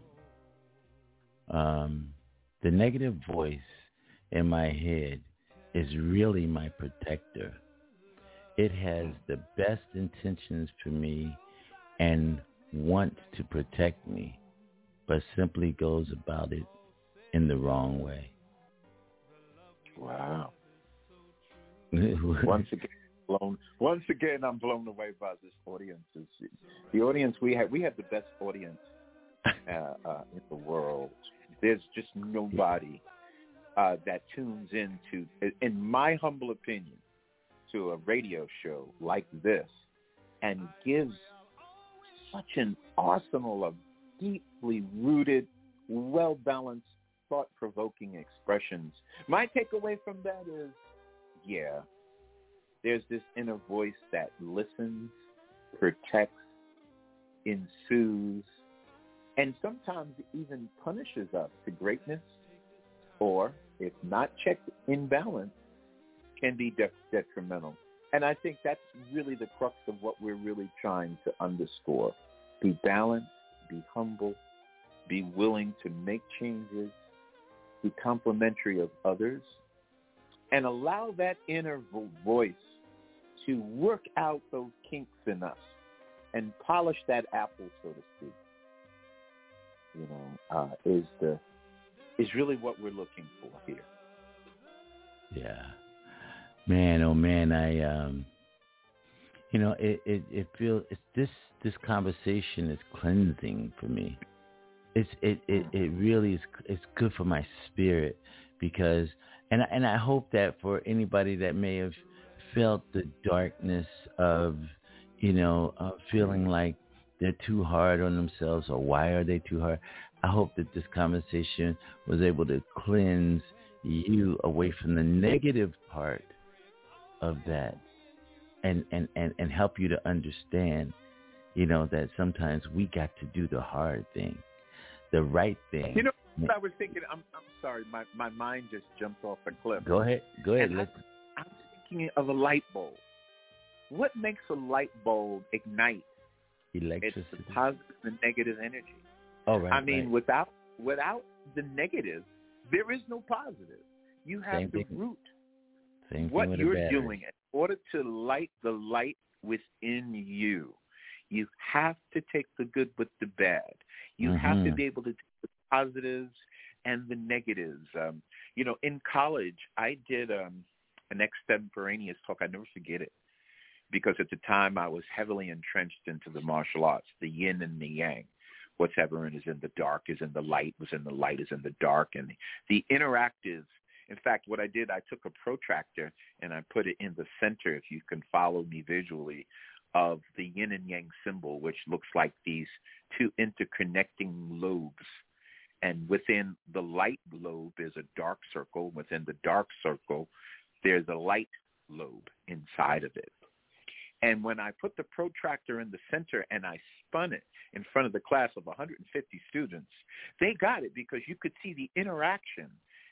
Um, the negative voice in my head is really my protector. It has the best intentions for me and wants to protect me, but simply goes about it in the wrong way. Wow. Once again, blown. Once again, I'm blown away by this audience. The audience we have, we have the best audience uh, uh, in the world. There's just nobody uh, that tunes into, in my humble opinion, to a radio show like this and gives such an arsenal of deeply rooted, well-balanced, thought-provoking expressions. My takeaway from that is, yeah, there's this inner voice that listens, protects, ensues, and sometimes even punishes us to greatness, or, if not checked in balance, can be de- detrimental. And I think that's really the crux of what we're really trying to underscore. Be balanced, be humble, be willing to make changes, be complimentary of others, and allow that inner vo- voice to work out those kinks in us and polish that apple, so to speak. You know, uh, is the is really what we're looking for here. Yeah. Man, oh man, I um you know, it it, it feels it's this this conversation is cleansing for me. It's it, it, it really is it's good for my spirit, because and I, and I hope that for anybody that may have felt the darkness of, you know, uh, feeling like they're too hard on themselves, or why are they too hard, I hope that this conversation was able to cleanse you away from the negative part of that, and, and, and, and help you to understand, you know, that sometimes we got to do the hard thing, the right thing. You know, I was thinking, I'm I'm sorry, my, my mind just jumped off a cliff. Go ahead, go ahead. And Let's... I'm, I'm thinking of a light bulb. What makes a light bulb ignite? Electricity. It's the positive and negative energy. Oh, right. I mean, right. without without the negative, there is no positive. You have Same to thing. root Same what thing with you're a battery. doing in order to light the light within you. You have to take the good with the bad. You mm-hmm. have to be able to take the positives and the negatives. Um, you know, in college, I did um, an extemporaneous talk. I never forget it, because at the time I was heavily entrenched into the martial arts, the yin and the yang. Whatever is in the dark is in the light, what's in the light is in the dark. And the, the interactive, in fact, what I did, I took a protractor and I put it in the center, if you can follow me visually, of the yin and yang symbol, which looks like these two interconnecting lobes. And within the light lobe is a dark circle. Within the dark circle, there's a light lobe inside of it. And when I put the protractor in the center and I spun it in front of the class of one hundred fifty students, they got it, because you could see the interaction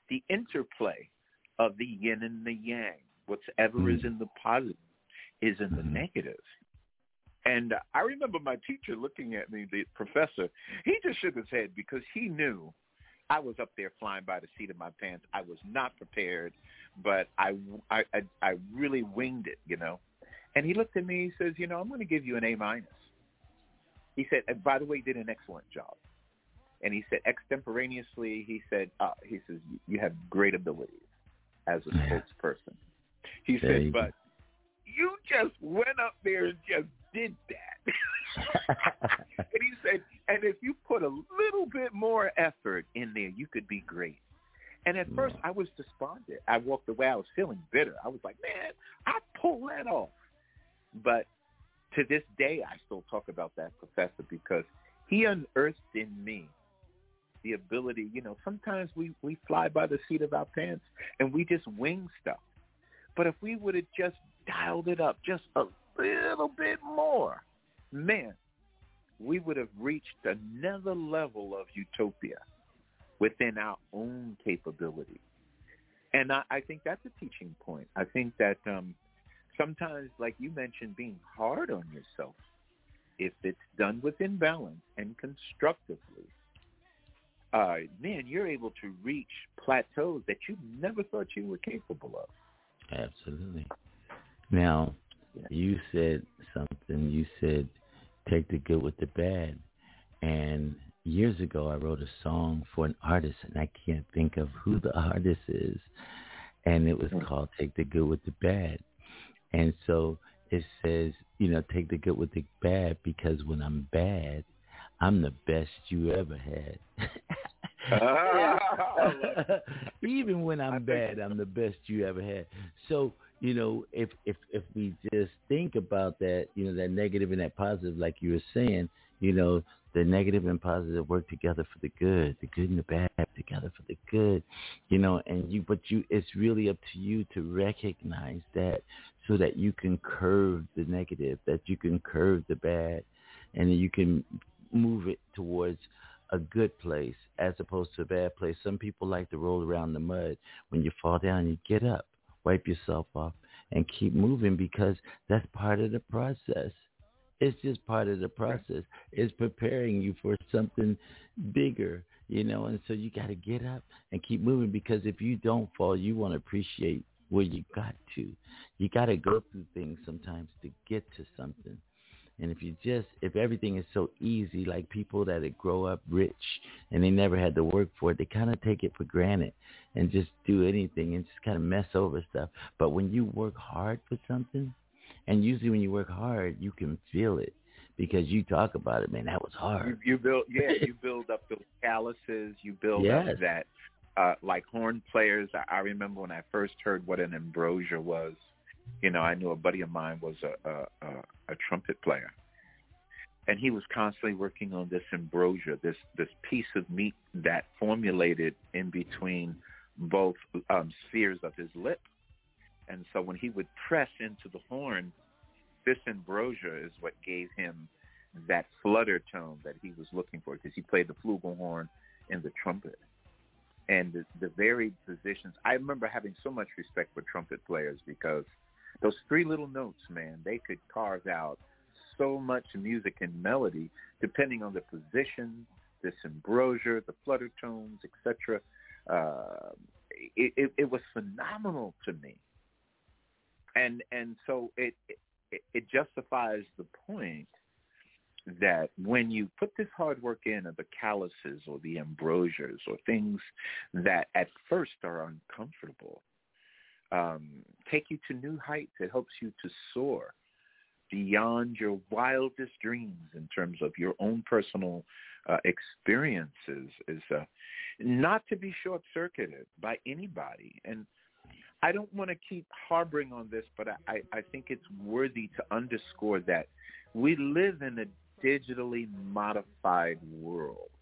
the interplay of the yin and the yang. Whatever mm-hmm. is in the positive is in the mm-hmm. negative. And uh, I remember my teacher looking at me, the professor, he just shook his head because he knew I was up there flying by the seat of my pants. I was not prepared, but I, I, I, I really winged it, you know. And he looked at me, he says, you know, I'm going to give you an A minus. He said, and by the way, you did an excellent job. And he said, extemporaneously, he said, uh, he says, you have great abilities as a spokesperson. He there said, you but you just went up there and just did that. And he said, and if you put a little bit more effort in there, you could be great. And at first, I was despondent. I walked away. I was feeling bitter. I was like, man, I pulled that off. But to this day, I still talk about that professor because he unearthed in me the ability, you know, sometimes we, we fly by the seat of our pants and we just wing stuff. But if we would have just dialed it up just a little bit more, man, we would have reached another level of utopia within our own capability. And I, I think that's a teaching point. I think that um, sometimes, like you mentioned, being hard on yourself, if it's done within balance and constructively, uh, man, you're able to reach plateaus that you never thought you were capable of. Absolutely. Now, yeah. you said something. You said, take the good with the bad. And years ago, I wrote a song for an artist, and I can't think of who the artist is. And it was called Take the Good with the Bad. And so it says, you know, take the good with the bad because when I'm bad, I'm the best you ever had. Even when I'm bad, I'm the best you ever had. So, you know, if, if, if we just think about that, you know, that negative and that positive, like you were saying, you know, the negative and positive work together for the good, the good and the bad together for the good, you know, and you, but you, it's really up to you to recognize that so that you can curve the negative, that you can curve the bad, and you can move it towards a good place as opposed to a bad place. Some people like to roll around in the mud. When you fall down, you get up, wipe yourself off, and keep moving because that's part of the process. It's just part of the process. It's preparing you for something bigger, you know, and so you got to get up and keep moving because if you don't fall, you won't appreciate where you got to. You got to go through things sometimes to get to something. And if you just, if everything is so easy, like people that grow up rich and they never had to work for it, they kind of take it for granted and just do anything and just kind of mess over stuff. But when you work hard for something, and usually when you work hard, you can feel it because you talk about it, man, that was hard. You, you build, yeah, you build up those calluses, you build yes. up that, uh, like horn players. I, I remember when I first heard what an ambrosia was. You know, I knew a buddy of mine was a, a, a, a trumpet player, and he was constantly working on this ambrosia, this this piece of meat that formulated in between both um, spheres of his lip. And so when he would press into the horn, this ambrosia is what gave him that flutter tone that he was looking for because he played the flugelhorn and the trumpet. And the, the varied positions, I remember having so much respect for trumpet players because those three little notes, man, they could carve out so much music and melody depending on the position, this ambrosia, the flutter tones, et cetera. Uh, it, it, it was phenomenal to me. And and so it, it it justifies the point that when you put this hard work in of the calluses or the ambrosias or things that at first are uncomfortable, um, take you to new heights. It helps you to soar beyond your wildest dreams in terms of your own personal uh, experiences is uh, not to be short-circuited by anybody. And I don't want to keep harboring on this, but I, I think it's worthy to underscore that we live in a digitally modified world,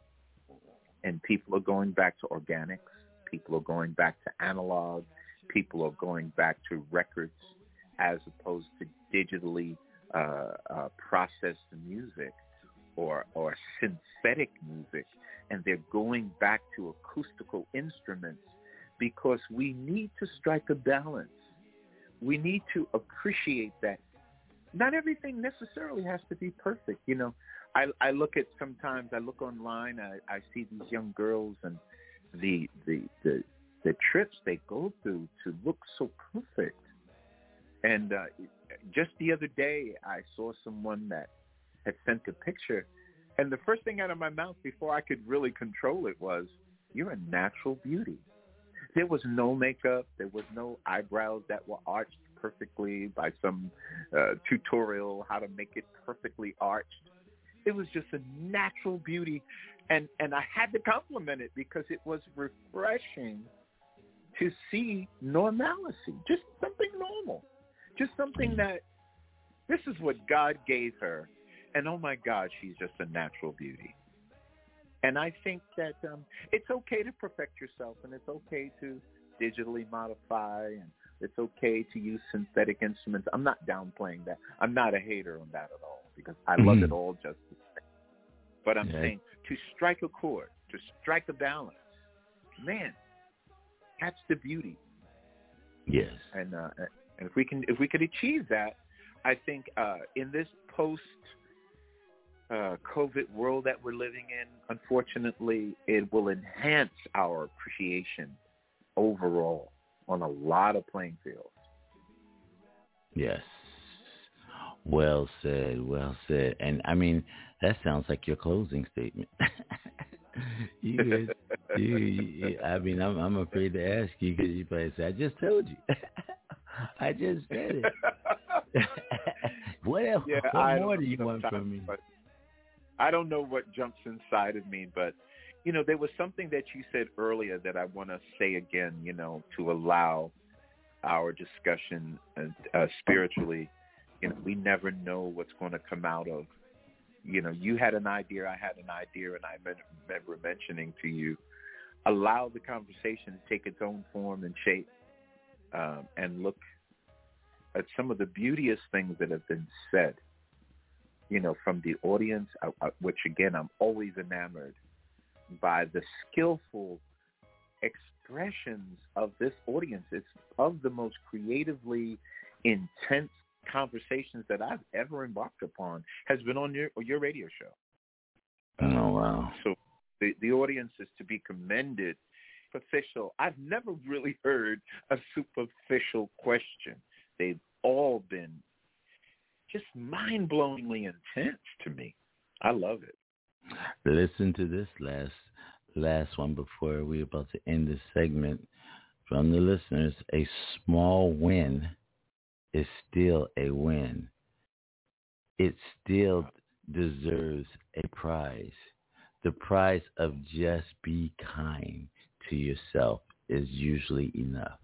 and people are going back to organics. People are going back to analog. People are going back to records as opposed to digitally uh, uh, processed music or, or synthetic music, and they're going back to acoustical instruments because we need to strike a balance. We need to appreciate that not everything necessarily has to be perfect. You know, I, I look at sometimes I look online, I, I see these young girls and the, the the the trips they go through to look so perfect. And uh, just the other day, I saw someone that had sent a picture, and the first thing out of my mouth before I could really control it was, "You're a natural beauty." There was no makeup. There was no eyebrows that were arched perfectly by some uh, tutorial how to make it perfectly arched. It was just a natural beauty, and, and I had to compliment it because it was refreshing to see normalcy, just something normal, just something that this is what God gave her, and oh my God, she's just a natural beauty. And I think that um, it's okay to perfect yourself, and it's okay to digitally modify, and it's okay to use synthetic instruments. I'm not downplaying that. I'm not a hater on that at all because I love mm-hmm. it all just the same. But I'm yeah. saying to strike a chord, to strike a balance, man, that's the beauty. Yes. And, uh, and if we can, if we could achieve that, I think uh, in this post Uh, COVID world that we're living in, unfortunately, it will enhance our appreciation overall on a lot of playing fields. Yes. Well said, well said. And, I mean, that sounds like your closing statement. you, you, you, I mean, I'm, I'm afraid to ask you because you probably say, I just told you. I just said it. what else, yeah, what I more do you want from me? But I don't know what jumps inside of me, but, you know, there was something that you said earlier that I want to say again, you know, to allow our discussion uh, spiritually. You know, we never know what's going to come out of, you know, you had an idea, I had an idea, and I remember mentioning to you, allow the conversation to take its own form and shape um, and look at some of the beauteous things that have been said. You know, from the audience, uh, uh, which, again, I'm always enamored by the skillful expressions of this audience. It's of the most creatively intense conversations that I've ever embarked upon has been on your your radio show. Oh, wow. So the, the audience is to be commended. Superficial. I've never really heard a superficial question. They've all been just mind-blowingly intense to me. I love it. Listen to this last last one before we're about to end this segment. From the listeners, a small win is still a win. It still deserves a prize. The prize of just be kind to yourself is usually enough.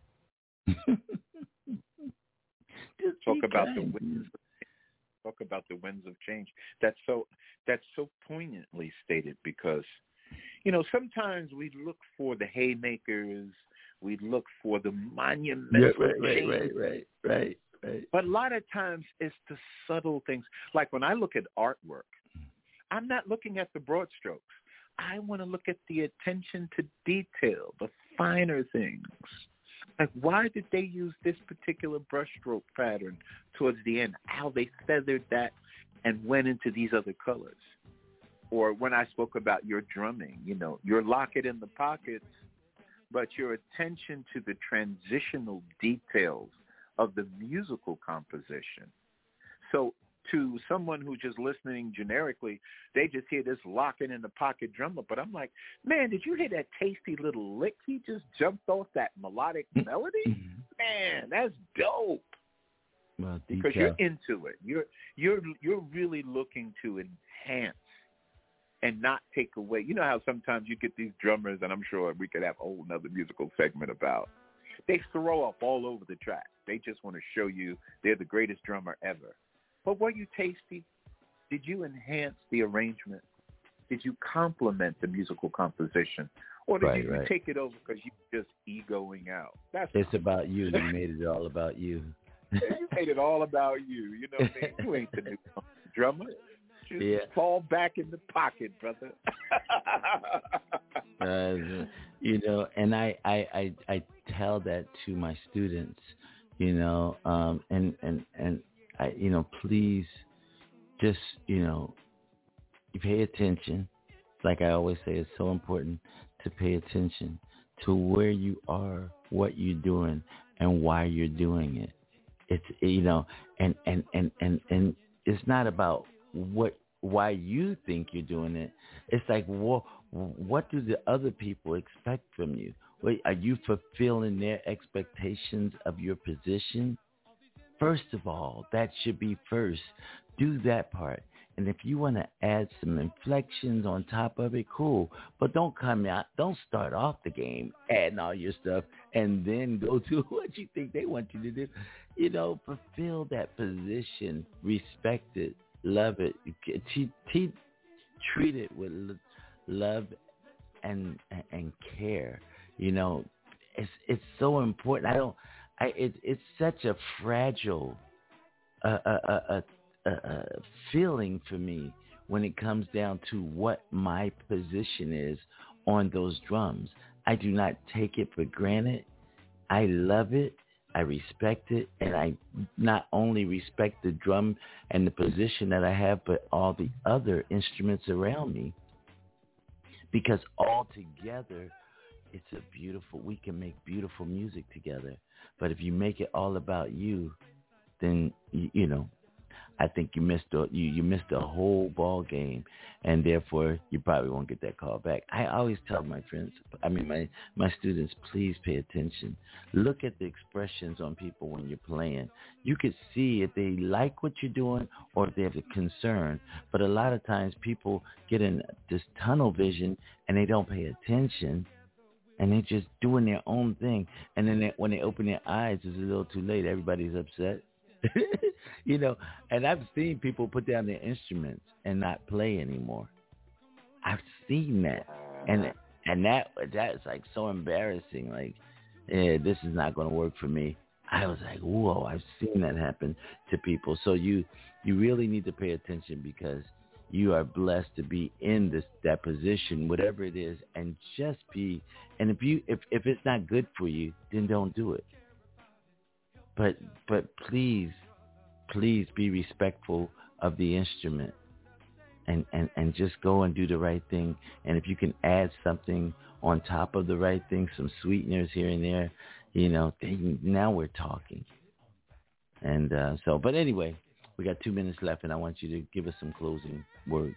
Talk about kind. the wins. Talk about the winds of change. That's so that's so poignantly stated because, you know, sometimes we look for the haymakers, we look for the monumental yeah, right, change. Right, right, right, right. But a lot of times it's the subtle things. Like when I look at artwork, I'm not looking at the broad strokes. I want to look at the attention to detail, the finer things. Like, why did they use this particular brushstroke pattern towards the end? How they feathered that and went into these other colors. Or when I spoke about your drumming, you know, your locket in the pockets, but your attention to the transitional details of the musical composition. So to someone who's just listening generically, they just hear this locket in the pocket drummer. But I'm like, man, did you hear that tasty little lick he just jumped off that melodic melody? Man, that's dope. Well, because you're into it. You're you're you're really looking to enhance and not take away. You know how sometimes you get these drummers, and I'm sure we could have a whole nother musical segment about. They throw up all over the track. They just want to show you they're the greatest drummer ever. But were you tasty? Did you enhance the arrangement? Did you complement the musical composition? Or did right, you right. take it over because you were just egoing out? That's It's about you. You made it all about you. You made it all about you. You know what I mean? You ain't the new drummer. Just yeah. fall back in the pocket, brother. uh, You know, and I, I, I, I tell that to my students, you know, um, and, and, and I, you know, please just, you know, pay attention. Like I always say, it's so important to pay attention to where you are, what you're doing, and why you're doing it. It's, you know, and, and, and, and, and it's not about what, why you think you're doing it. It's like, what, what do the other people expect from you? Wait, are you fulfilling their expectations of your position? First of all, that should be first. Do that part. And if you want to add some inflections on top of it, cool. But don't come out, don't start off the game adding all your stuff and then go to what you think they want you to do. You know, fulfill that position, respect it, love it, t- t- treat it with love and and care. You know, it's it's so important. I don't. I it, it's such a fragile uh, uh, uh, uh, uh, feeling for me when it comes down to what my position is on those drums. I do not take it for granted. I love it. I respect it, and I not only respect the drum and the position that I have, but all the other instruments around me. Because all together, it's a beautiful, we can make beautiful music together. But if you make it all about you, then, you, you know, I think you missed a, you, you missed a whole ball game, and therefore you probably won't get that call back. I always tell my friends, I mean, my, my students, please pay attention. Look at the expressions on people when you're playing. You could see if they like what you're doing or if they have a concern. But a lot of times people get in this tunnel vision and they don't pay attention. And they're just doing their own thing. And then they, when they open their eyes, it's a little too late. Everybody's upset. You know, and I've seen people put down their instruments and not play anymore. I've seen that. And and that that's like so embarrassing. Like, yeah, this is not going to work for me. I was like, whoa, I've seen that happen to people. So you, you really need to pay attention because you are blessed to be in this that position, whatever it is, and just be. And if you if, if it's not good for you, then don't do it. But but please, please be respectful of the instrument, and, and, and just go and do the right thing. And if you can add something on top of the right thing, some sweeteners here and there, you know, then now we're talking. And uh, so, but anyway, we got two minutes left, and I want you to give us some closing words.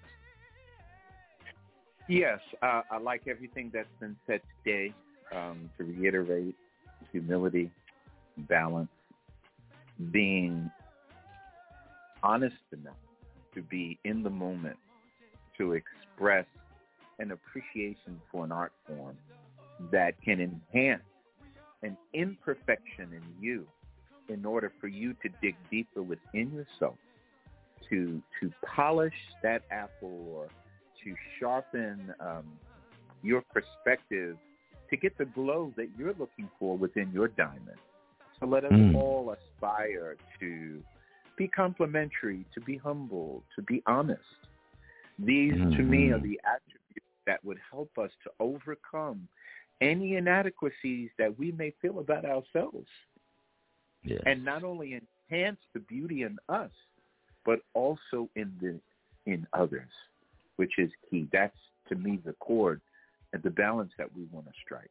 Yes, uh, I like everything that's been said today. Um, to reiterate, humility, balance, being honest enough to be in the moment, to express an appreciation for an art form that can enhance an imperfection in you in order for you to dig deeper within yourself, to to polish that apple or to sharpen um, your perspective to get the glow that you're looking for within your diamond. So let us mm. all aspire to be complimentary, to be humble, to be honest. These, mm-hmm. to me, are the attributes that would help us to overcome any inadequacies that we may feel about ourselves. Yes. And not only enhance the beauty in us, but also in the in others, which is key. That's, to me, the chord and the balance that we want to strike.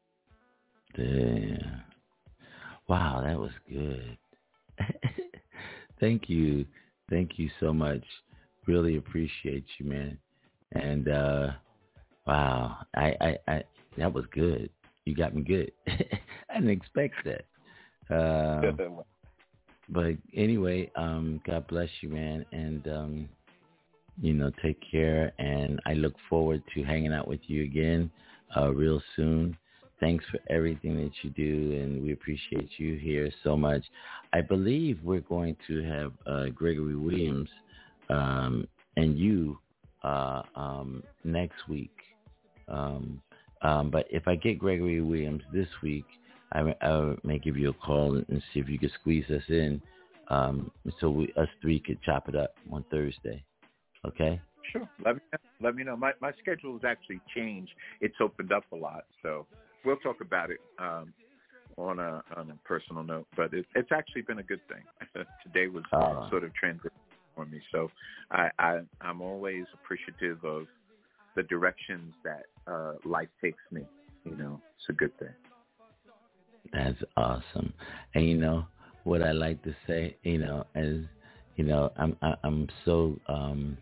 Damn. Wow, that was good. Thank you. Thank you so much. Really appreciate you, man. And, uh, wow, I, I, I, that was good. You got me good. I didn't expect that. Uh, but anyway, um, God bless you, man. And, um, you know, take care. And I look forward to hanging out with you again uh, real soon. Thanks for everything that you do, and we appreciate you here so much. I believe we're going to have uh, Gregory Williams um, and you uh, um, next week. Um, um, but if I get Gregory Williams this week, I, I may give you a call and see if you could squeeze us in um, so we, us three could chop it up on Thursday. Okay? Sure. Let me let me know. My my schedule has actually changed. It's opened up a lot, so we'll talk about it um, on a on a personal note. But it, it's actually been a good thing. Today was uh, sort of transition for me, so I, I I'm always appreciative of the directions that uh, life takes me. You know, it's a good thing. That's awesome. And you know what I like to say, you know, as you know, I'm I, I'm so. Um,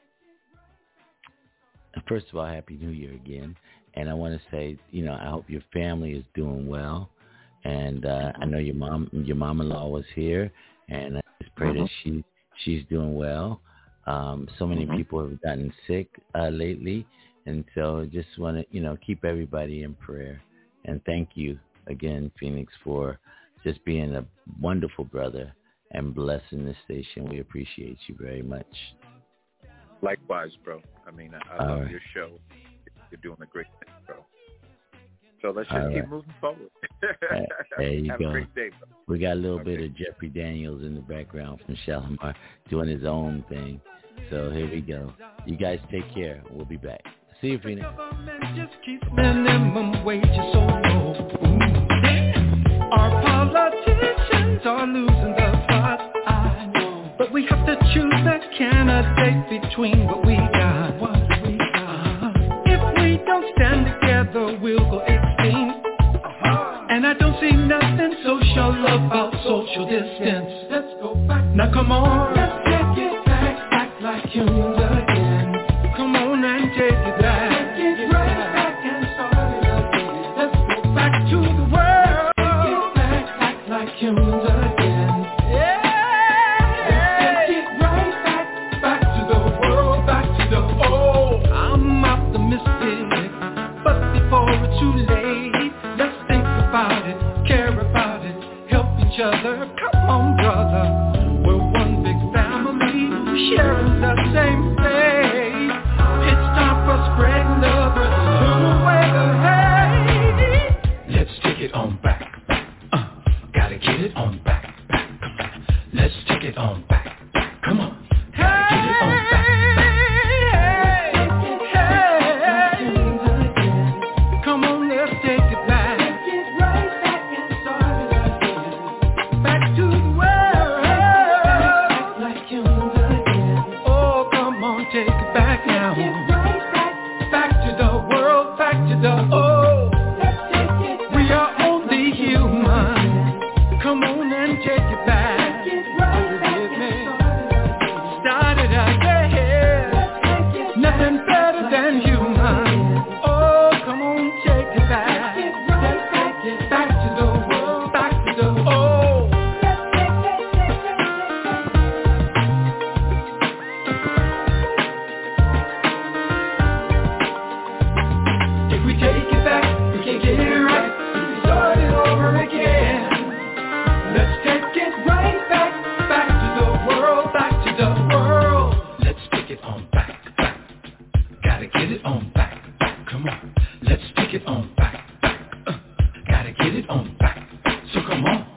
First of all, Happy New Year again. And I want to say, you know, I hope your family is doing well. And uh, I know your mom, your mom-in-law was here, and I just pray mm-hmm. that she she's doing well. Um, so many mm-hmm. people have gotten sick uh, lately, and so just want to, you know, keep everybody in prayer. And thank you again, Phoenix, for just being a wonderful brother and blessing this station. We appreciate you very much. Likewise, bro. I mean, I, I love right. your show. You're doing a great thing, bro. So let's just All keep right. moving forward. There you Have go. a great day, bro. We got a little okay. bit of Jeffrey Daniels in the background from Shalimar doing his own thing. So here we go. You guys take care. We'll be back. See you, Phoenix. Just keeps minimum wages so low. Our politicians are losing the plot. I know, but we have to choose a candidate between what we got. What we got. If we don't stand together, we'll go extinct. Uh-huh. And I don't see nothing social about social distance. Let's go back. Now come on, let's take it back, act like humans again. Come on and take it back. Take it right back and start it again. Let's go back to the world. Take it back, act like humans again. Yeah. Let's take it right back, back to the world, back to the old. I'm optimistic, but before it's too late, let's think about it, care about it, help each other. Come on, brother. We're one big family, sharing the same faith. It's time for spreading love, put away the hate. Let's take it on back, back. Uh, gotta get it on back, back. Come on. Let's take it on back, back. Come on. Gotta get it on back, back. Hey, come on, let's take it back. Take it right back and start it again. Back to the world. Act like humans again. Oh, come on, take it back now. Take it right back. Back to the world, back to the old. Let's take it back. We are only human. Come on and take it back. Take it right back and start it again. Let's take it nothing better than human. Oh, come on, take it back. Take it right back. Take it back to the world, back to the old. If we take it back, we can get it right. We can start it over again. Let's take it right back, back to the world, back to the world. Let's take it on back, back. Gotta get it on back, back. Come on. Let's take it on back, back. Uh, gotta get it on back. So come on.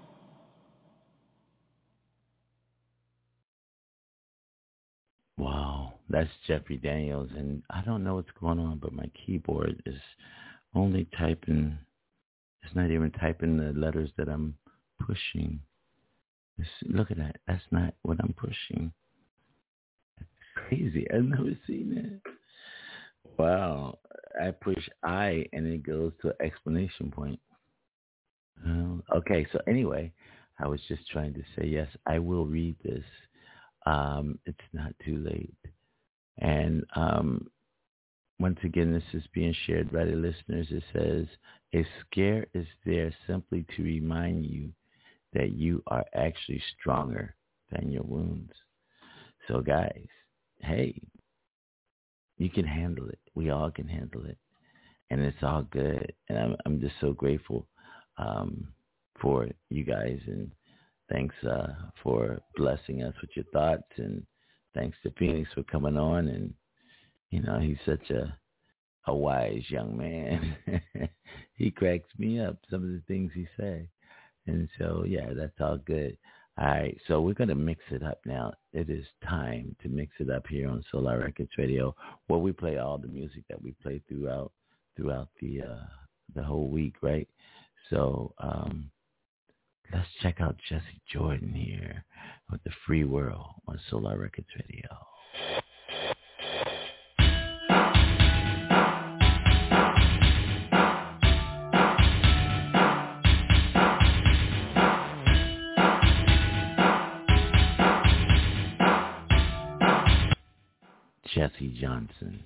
Wow, that's Jeffrey Daniels, and I don't know what's going on, but my keyboard is only typing. It's not even typing the letters that I'm pushing. It's, look at that. That's not what I'm pushing. That's crazy. I've never seen it. Wow. I push I, and it goes to an exclamation point. Um, okay, so anyway, I was just trying to say, yes, I will read this. Um, it's not too late. And um, once again, this is being shared by the listeners. It says, a scare is there simply to remind you that you are actually stronger than your wounds. So guys, hey, you can handle it. We all can handle it. And it's all good. And I'm, I'm just so grateful um, for you guys. And thanks uh, for blessing us with your thoughts. And thanks to Phoenix for coming on. And, you know, he's such a, a wise young man. He cracks me up, some of the things he say. And so, yeah, that's all good. All right, so we're going to mix it up now. It is time to mix it up here on Solar Records Radio, where we play all the music that we play throughout throughout the uh, the whole week, right? So um, let's check out Jesse Jordan here with the Free World on Solar Records Radio. Jesse Johnson.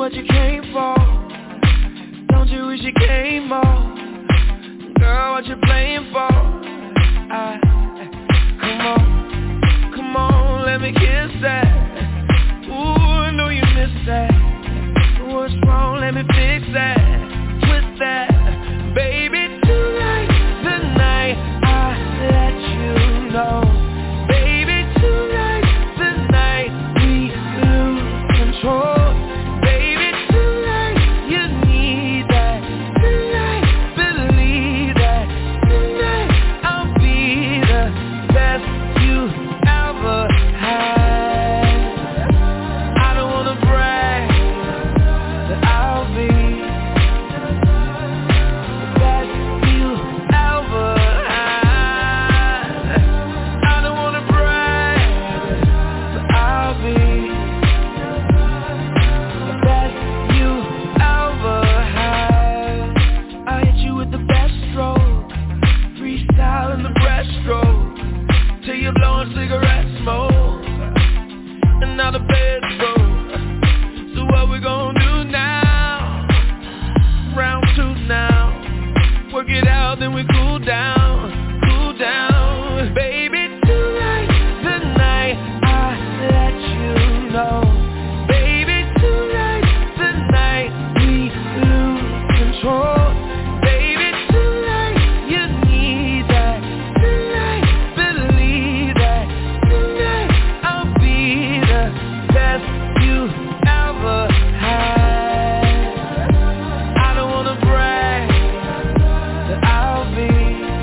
what you came for? Don't you wish you came more? Girl, what you playing for? I, come on, come on, let me kiss that. Ooh, I know you missed that. What's wrong, let me fix that. Twist that, baby, tonight, tonight, I let you know. Baby, tonight, tonight, we lose control. Baby, tonight, you need that. Tonight, believe that. Tonight, I'll be the best you ever had. I don't wanna brag, but I'll be the best you ever had. I don't wanna brag, but I'll be the best you ever had. I hit you with the best stroke, freestyle in the breaststroke, till you're blowing cigarette smoke, and now the bed's broke. So what we gonna do now? Round two now. Work it out, then we cool down, cool down. Baby, tonight, tonight, I let you know. Baby, tonight, tonight, we lose control. Baby, tonight, you need that. Tonight, believe that. Tonight, I'll be the best you ever had. I don't wanna brag, but I'll be the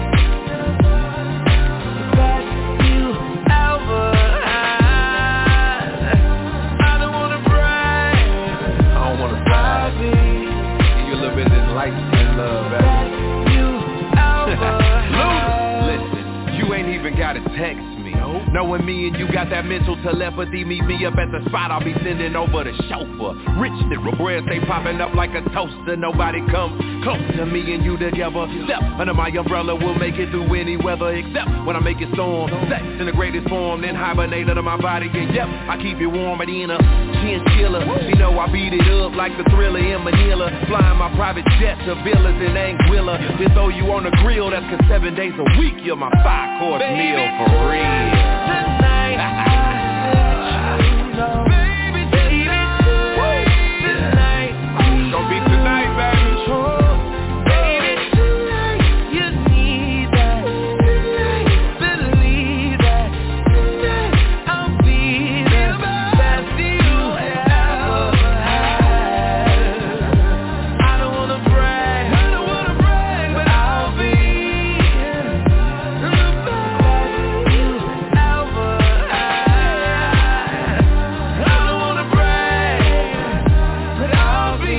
best you ever had. I don't wanna brag, I don't wanna I'll brag. be Give you a little bit of this light skin love, the baby. best you ever Luda, had. listen, you ain't even gotta text me. Knowing me and you got that mental telepathy, meet me up at the spot, I'll be sending over the chauffeur. Rich nigga, bread stay popping up like a toaster. Nobody come close to me and you together. Step under my umbrella, we'll make it through any weather, except when I make it storm. Sex in the greatest form, then hibernate under my body. And yep, I keep it warm but in a chinchilla. She know I beat it up like the Thriller in Manila. Flying my private jet to villas in Anguilla. Then throw you on the grill, that's cause seven days a week you're my five course meal for real. Tonight, I let you know. Baby, tonight, tonight, Gonna be tonight, baby. control. Baby, tonight, you need that. Tonight, believe that. Tonight, I'll be the best you ever had. I don't wanna brag, I don't wanna brag, but I'll be the best you ever had. I don't wanna brag, but I'll be the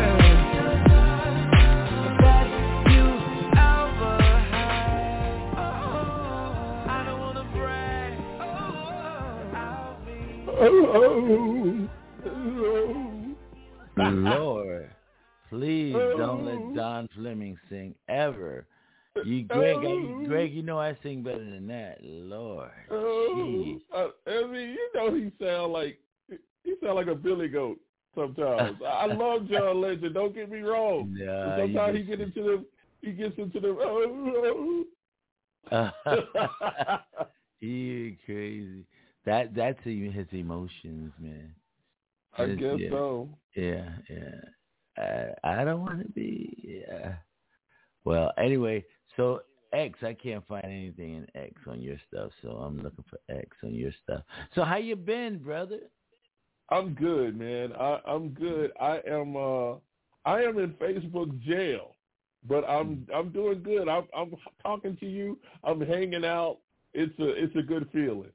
best you ever had. I don't wanna brag, I'll be. Lord, please don't let Don Fleming sing ever. You, Greg, I, Greg, you know I sing better than that. Lord, jeez. Oh, I, I mean, you know he sound like he sound like a billy goat sometimes. I I love John Legend. Don't get me wrong. But Nah, sometimes you he get into the he gets into the. Oh, oh. You crazy. That that's even his emotions, man. I His- guess yeah, so. Yeah, yeah. I, I don't want to be. Yeah. Well, anyway, so X, I can't find anything in X on your stuff, so I'm looking for X on your stuff. So how you been, brother? I'm good, man. I, I'm good. I am. Uh, I am in Facebook jail, but I'm. I'm doing good. I'm. I'm talking to you. I'm hanging out. It's a. It's a good feeling.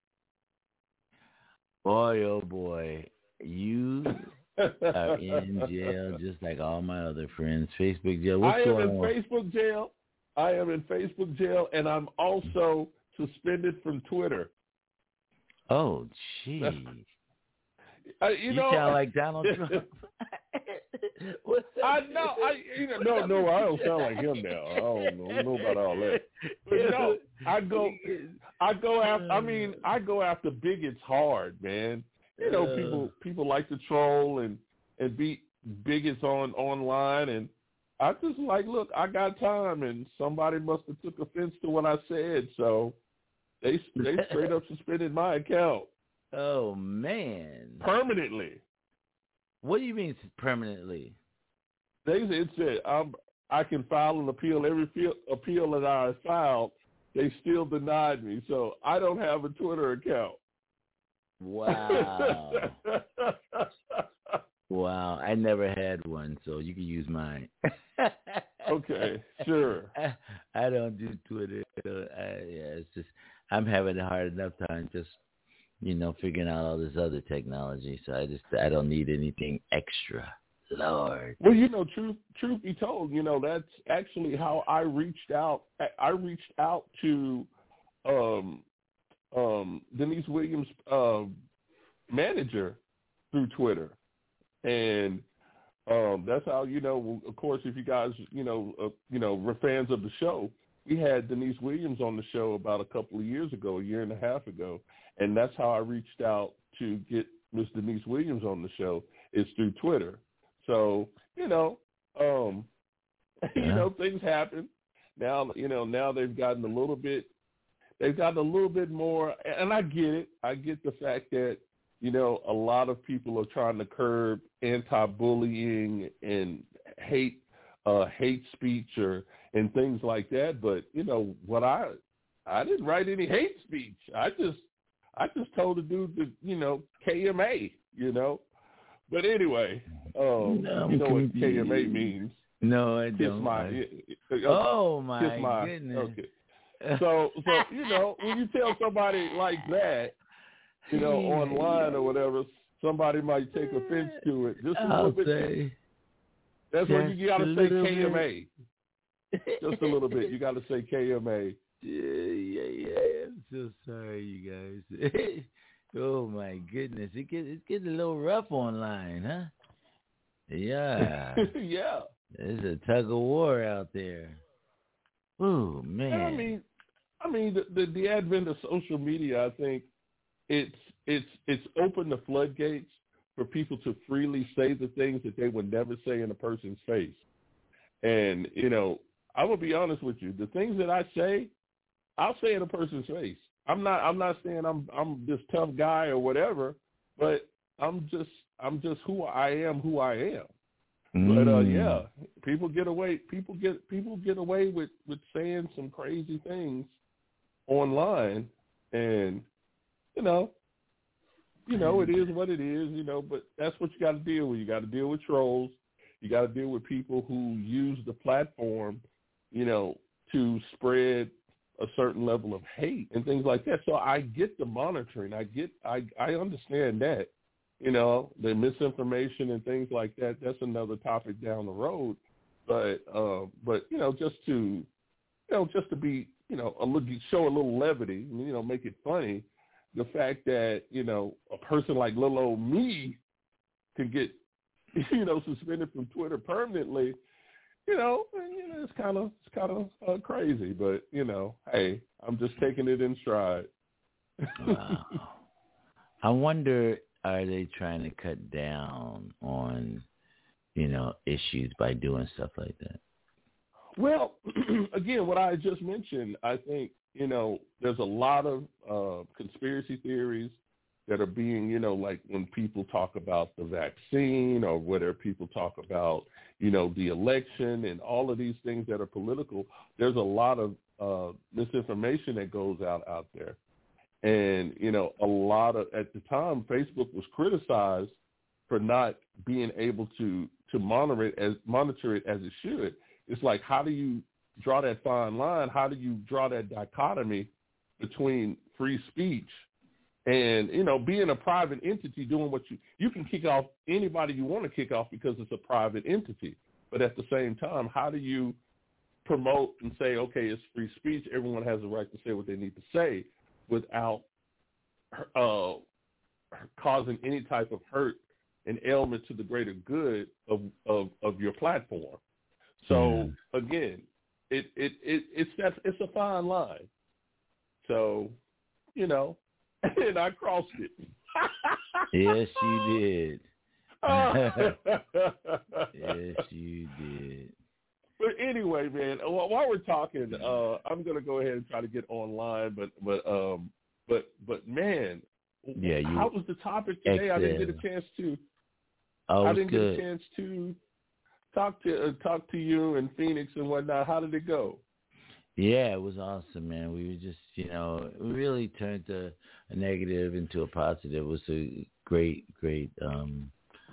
Boy, oh boy, you are in jail just like all my other friends. Facebook jail. What's I am going in on? Facebook jail. I am in Facebook jail, and I'm also suspended from Twitter. Oh, gee. Uh, you, You know, sound like Donald Trump. What's up? I know. I you know, no, no, I don't sound like him now. I don't know, know about all that. But no, I go, I go after. I mean, I go after bigots hard, man. You know, people people like to troll, and and be bigots on online. And I just like, look, I got time, and somebody must have took offense to what I said, so they they straight up suspended my account. Oh man! Permanently. What do you mean permanently? They it said I'm, I can file an appeal. Every appeal, appeal that I filed, they still denied me, so I don't have a Twitter account. Wow. Wow, I never had one, so you can use mine. Okay, sure. I, I don't do Twitter. I, yeah, it's just I'm having a hard enough time just, you know, figuring out all this other technology. So I just I don't need anything extra. Lord. Well, you know, truth truth be told, you know, that's actually how I reached out. I reached out to um, um, Denise Williams' uh, manager through Twitter. And um, that's how, you know, of course, if you guys, you know, uh, you know, were fans of the show, we had Denise Williams on the show about a couple of years ago, a year and a half ago. And that's how I reached out to get Miss Denise Williams on the show, is through Twitter. So, you know, um, yeah. you know, things happen. Now, you know, now they've gotten a little bit, they've gotten a little bit more, and I get it. I get the fact that, you know, a lot of people are trying to curb anti-bullying and hate, uh, hate speech or and things like that. But you know, what I, I didn't write any hate speech. I just, I just told the dude to, you know, K M A. You know, but anyway, um, no, you know what K M A means? No, I kiss don't. My, I... uh, oh my, kiss my goodness. Okay. So, so you know, when you tell somebody like that, you know, online or whatever, somebody might take offense to it. Just a I'll little bit. Say, that's when you got to say K M A. Bit. Just a little bit. You got to say K M A. Yeah, yeah, yeah. I'm so sorry, you guys. Oh my goodness, it gets it's getting a little rough online, huh? Yeah. Yeah. There's a tug of war out there. Oh man. I mean, I mean, the, the the advent of social media, I think it's it's it's opened the floodgates for people to freely say the things that they would never say in a person's face. And you know, I will be honest with you, the things that I say, I'll say in a person's face. I'm not I'm not saying I'm I'm this tough guy or whatever, but I'm just I'm just who I am, who I am. Mm. But uh, yeah, people get away people get people get away with, with saying some crazy things online, and you know, you know, it is what it is, you know, but that's what you got to deal with. You got to deal with trolls. You got to deal with people who use the platform, you know, to spread a certain level of hate and things like that. So I get the monitoring. I get, I, I understand that, you know, the misinformation and things like that. That's another topic down the road. But, uh, but you know, just to, you know, just to be, you know, a little, show a little levity, you know, make it funny. The fact that, you know, a person like little old me can get, you know, suspended from Twitter permanently, you know, and, you know, it's kind of it's kind of uh, crazy, but you know, hey, I'm just taking it in stride. Wow. I wonder, are they trying to cut down on, you know, issues by doing stuff like that? Well, again, what I just mentioned, I think, you know, there's a lot of uh, conspiracy theories that are being, you know, like when people talk about the vaccine or whether people talk about, you know, the election and all of these things that are political, there's a lot of uh, misinformation that goes out out there. And, you know, a lot of, at the time, Facebook was criticized for not being able to, to monitor it as monitor it as it should. It's like, how do you draw that fine line? How do you draw that dichotomy between free speech and, you know, being a private entity, doing what you, you can kick off anybody you want to kick off because it's a private entity. But at the same time, how do you promote and say, okay, it's free speech, everyone has the right to say what they need to say without uh, causing any type of hurt and ailment to the greater good of, of, of your platform. So, mm. again, it, it, it it's that, it's a fine line. So, you know, and I crossed it. Yes, you did. Yes, you did. But anyway, man, while we're talking, uh, I'm gonna go ahead and try to get online. But but um but but man, yeah, you, how was the topic today? Excel. I didn't get a chance to. Oh, I didn't good. get a chance to talk to uh, talk to you and Phoenix and whatnot. How did it go? Yeah, it was awesome, man. We were just, you know, we really turned a, a negative into a positive. It was a great, great um,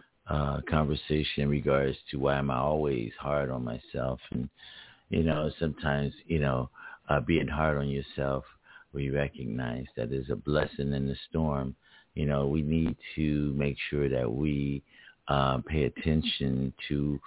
uh, conversation in regards to why am I always hard on myself. And, you know, sometimes, you know, uh, being hard on yourself, we recognize that there's a blessing in the storm. You know, we need to make sure that we uh, pay attention to,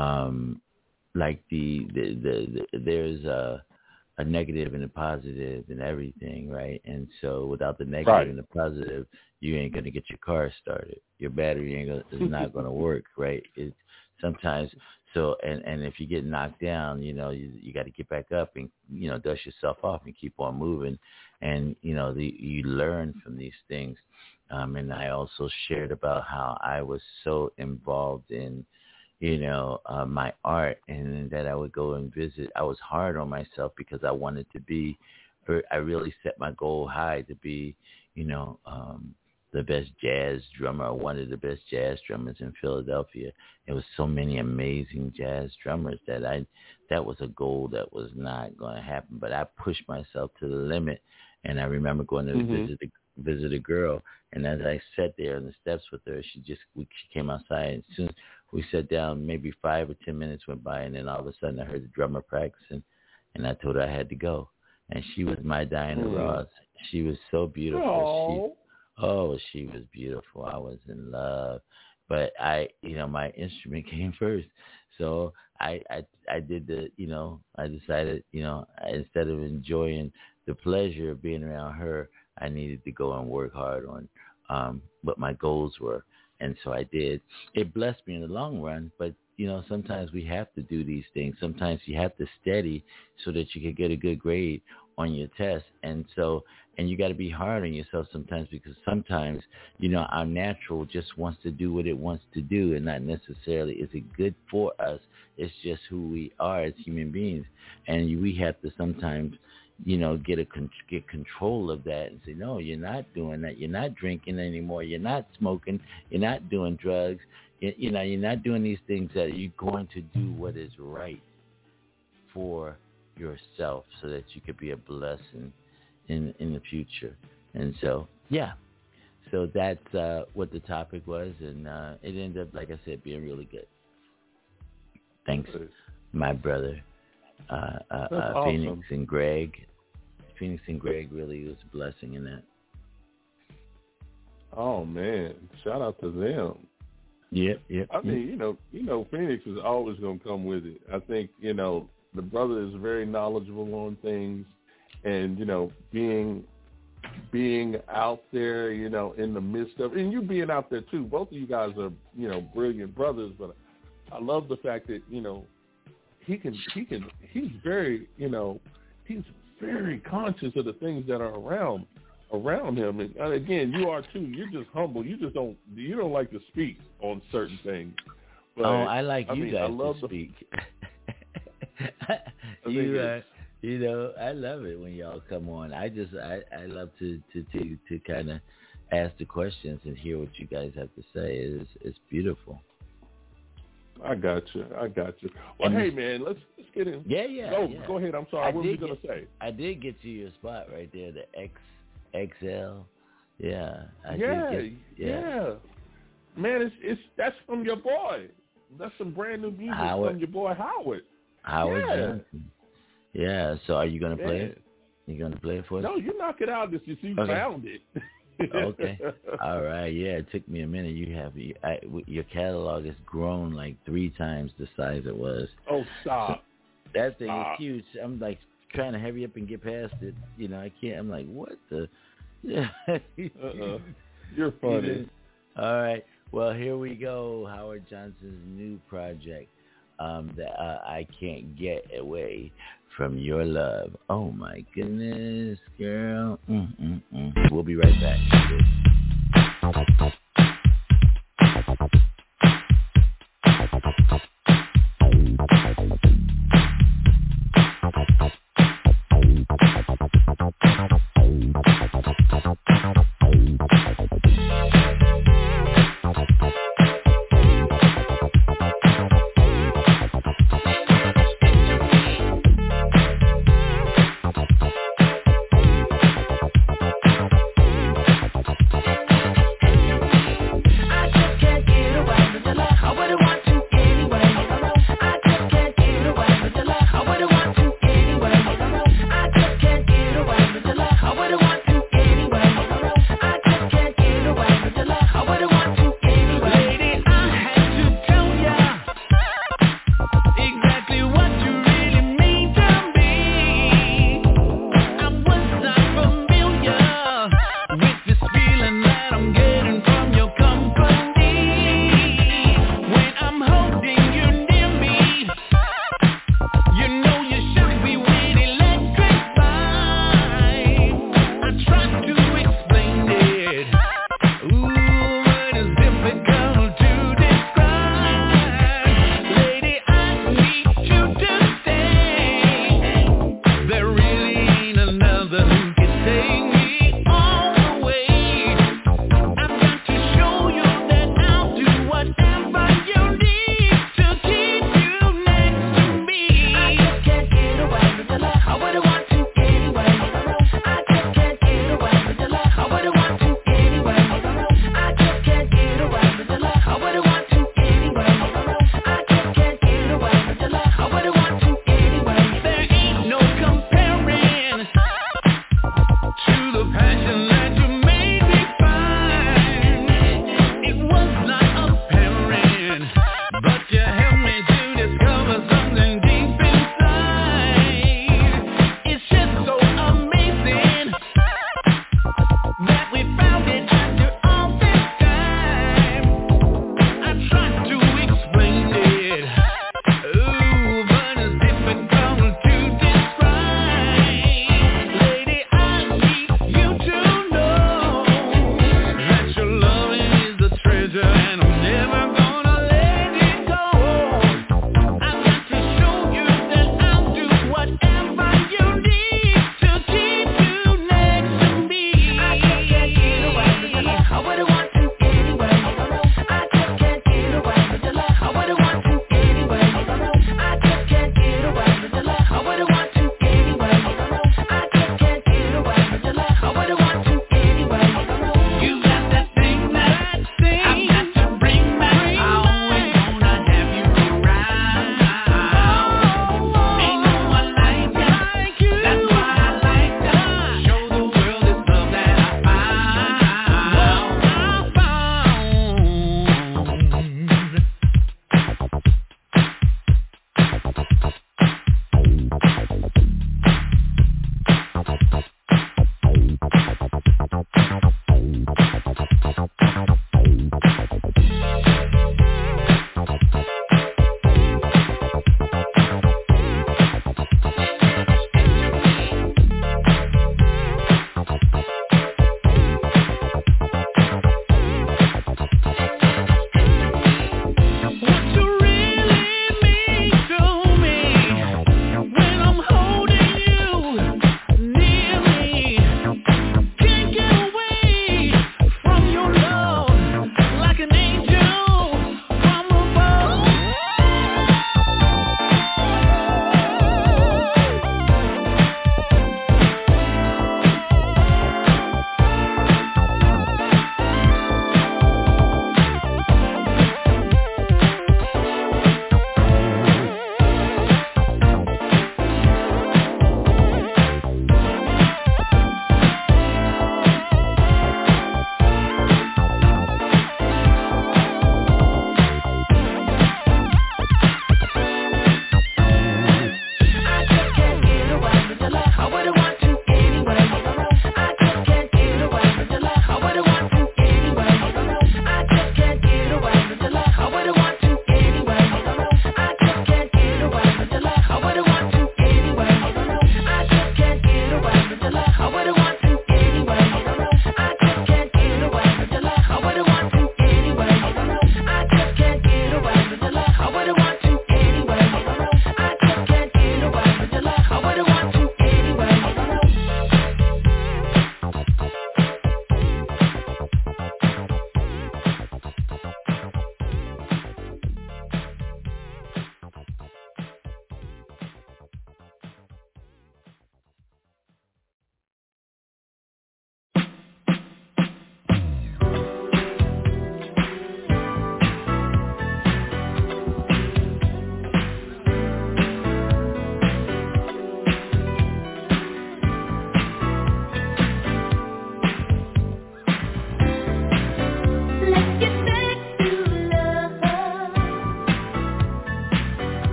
um, like the, the, the, the there's a, a negative and a positive and everything, right? And so without the negative right. and the positive, you ain't going to get your car started. Your battery ain't gonna, is not going to work, right? It's sometimes so, and, and if you get knocked down, you know, you, you got to get back up and, you know, dust yourself off and keep on moving. And, you know, the, you learn from these things. Um, and I also shared about how I was so involved in, you know, uh, my art, and that I would go and visit. I was hard on myself because I wanted to be, or I really set my goal high to be, you know, um, the best jazz drummer, one of the best jazz drummers in Philadelphia. There was so many amazing jazz drummers that I, that was a goal that was not going to happen, but I pushed myself to the limit. And I remember going to mm-hmm. visit a, visit a girl, and as I sat there on the steps with her, she just, we, she came outside, and as soon as we sat down, maybe five or ten minutes went by, and then all of a sudden I heard the drummer practicing, and I told her I had to go. And she was my Diana mm. Ross. She was so beautiful. She, oh, she was beautiful. I was in love. But I, you know, my instrument came first. So I, I, I did the, you know, I decided, you know, instead of enjoying the pleasure of being around her, I needed to go and work hard on um, what my goals were. And so I did. It blessed me in the long run, but, you know, sometimes we have to do these things. Sometimes you have to study so that you can get a good grade on your test. And so, and you got to be hard on yourself sometimes, because sometimes, you know, our natural just wants to do what it wants to do, and not necessarily is it good for us. It's just who we are as human beings. And we have to sometimes, you know, get a get control of that and say, no, you're not doing that. You're not drinking anymore. You're not smoking. You're not doing drugs. You, you know, you're not doing these things that you're going to do what is right for yourself, so that you could be a blessing in in the future. And so, yeah. So that's uh, what the topic was, and uh, it ended up, like I said, being really good. Thanks, my brother. Uh, uh, uh, awesome. Phoenix and Greg. Phoenix and Greg really was a blessing in that. Oh man, shout out to them. Yep, yep. I mean, you know, you know, Phoenix is always going to come with it. I think, you know, the brother is very knowledgeable on things, and you know, being being out there, you know, in the midst of, and you being out there too. Both of you guys are, you know, brilliant brothers. But I love the fact that, you know, he can, he can, he's very, you know, he's very conscious of the things that are around around him. And again, you are too. You're just humble. You just don't, you don't like to speak on certain things. But, oh, I like I you mean, guys I love to the, speak. you, uh, you know, I love it when y'all come on. I just, I, I love to, to, to, to kind of ask the questions and hear what you guys have to say. It's, it's beautiful. I got you. I got you. Well, and hey, man, let's let's get in. Yeah, yeah. Go, yeah. go ahead. I'm sorry. I what were you going to get, say? I did get you your spot right there, the X X L. Yeah. I yeah, did get, yeah. Yeah. Man, it's it's that's from your boy. That's some brand new music Howard. from your boy Howard. Howard yeah. Johnson. Yeah. So are you going to play man. it? You going to play it for us? No, you knock it out. Just you see, okay. found it. Okay. All right. Yeah, it took me a minute. You have I, your catalog has grown like three times the size it was. Oh, stop. So that thing stop. is huge. I'm like trying to hurry up and get past it. You know, I can't. I'm like, what the? Yeah. uh-uh. You're funny. All right. Well, here we go. Howard Johnson's new project, um, that uh, I Can't Get Away From Your Love. Oh, my goodness, girl. Mm, mm, mm. We'll be right back.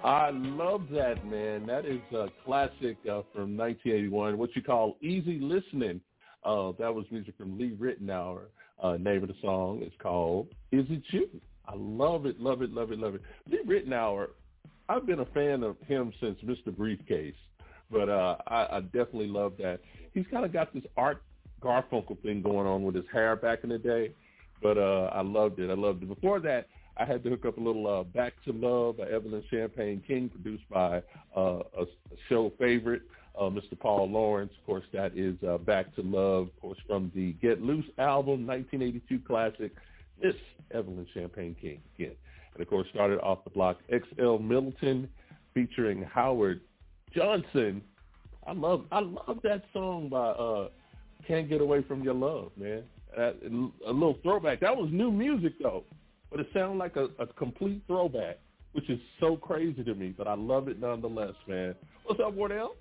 I love that, man. That is a classic uh, from nineteen eighty-one, what you call Easy Listening. Uh, that was music from Lee Ritenour. Uh, name of the song is called Is It You? I love it, love it, love it, love it. Lee Ritenour, I've been a fan of him since Mister Briefcase, but uh, I, I definitely love that. He's kind of got this Art Garfunkel thing going on with his hair back in the day, but uh, I loved it. I loved it. Before that, I had to hook up a little uh, Back to Love by Evelyn Champagne King, produced by uh, a, a show favorite, uh, Mister Paul Lawrence. Of course, that is uh, Back to Love, of course, from the Get Loose album, nineteen eighty-two classic, Miss Evelyn Champagne King again. And, of course, started off the block X L Middleton featuring Howard Johnson. I love I love that song by uh, Can't Get Away From Your Love, man. Uh, a little throwback. That was new music, though. But it sounded like a, a complete throwback, which is so crazy to me, but I love it nonetheless, man. What's up, Wardell?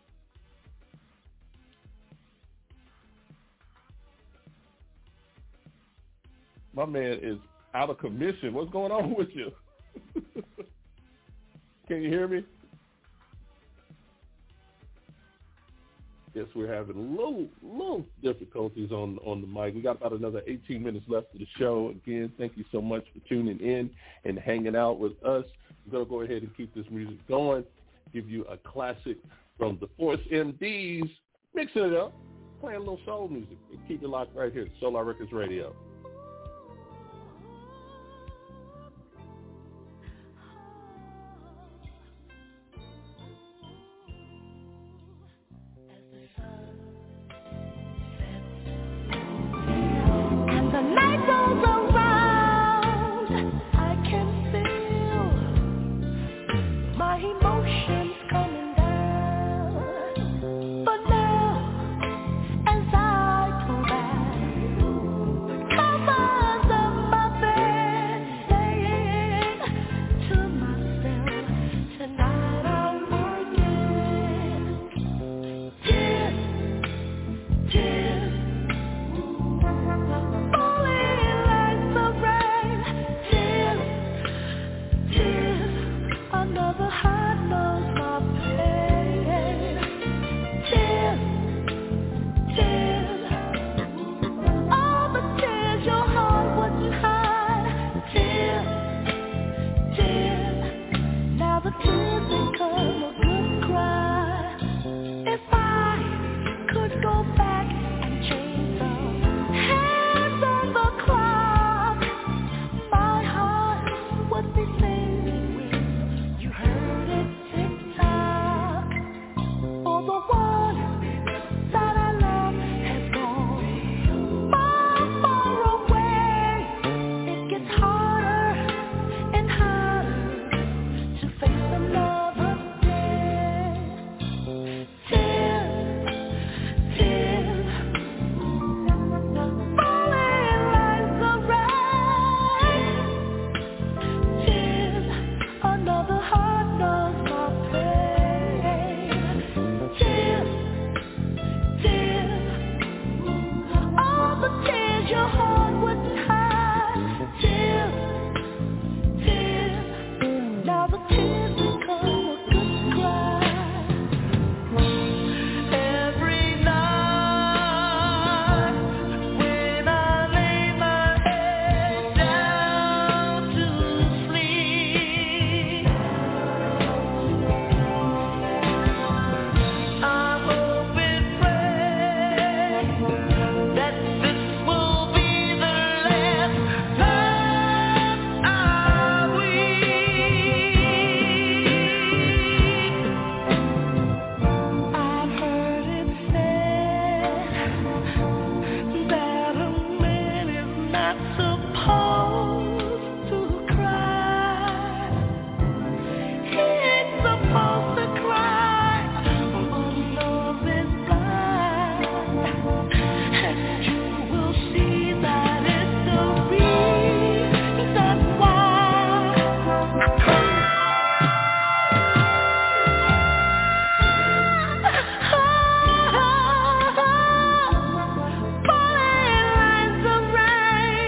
My man is out of commission. What's going on with you? Can you hear me? Yes, we're having a little, little difficulties on, on the mic. We got about another eighteen minutes left of the show. Again, thank you so much for tuning in and hanging out with us. We're going to go ahead and keep this music going, give you a classic from the Force M Ds, mixing it up, playing a little soul music. Keep it locked right here, Solar Records Radio.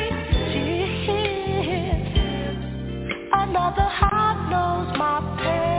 Another heart knows my pain.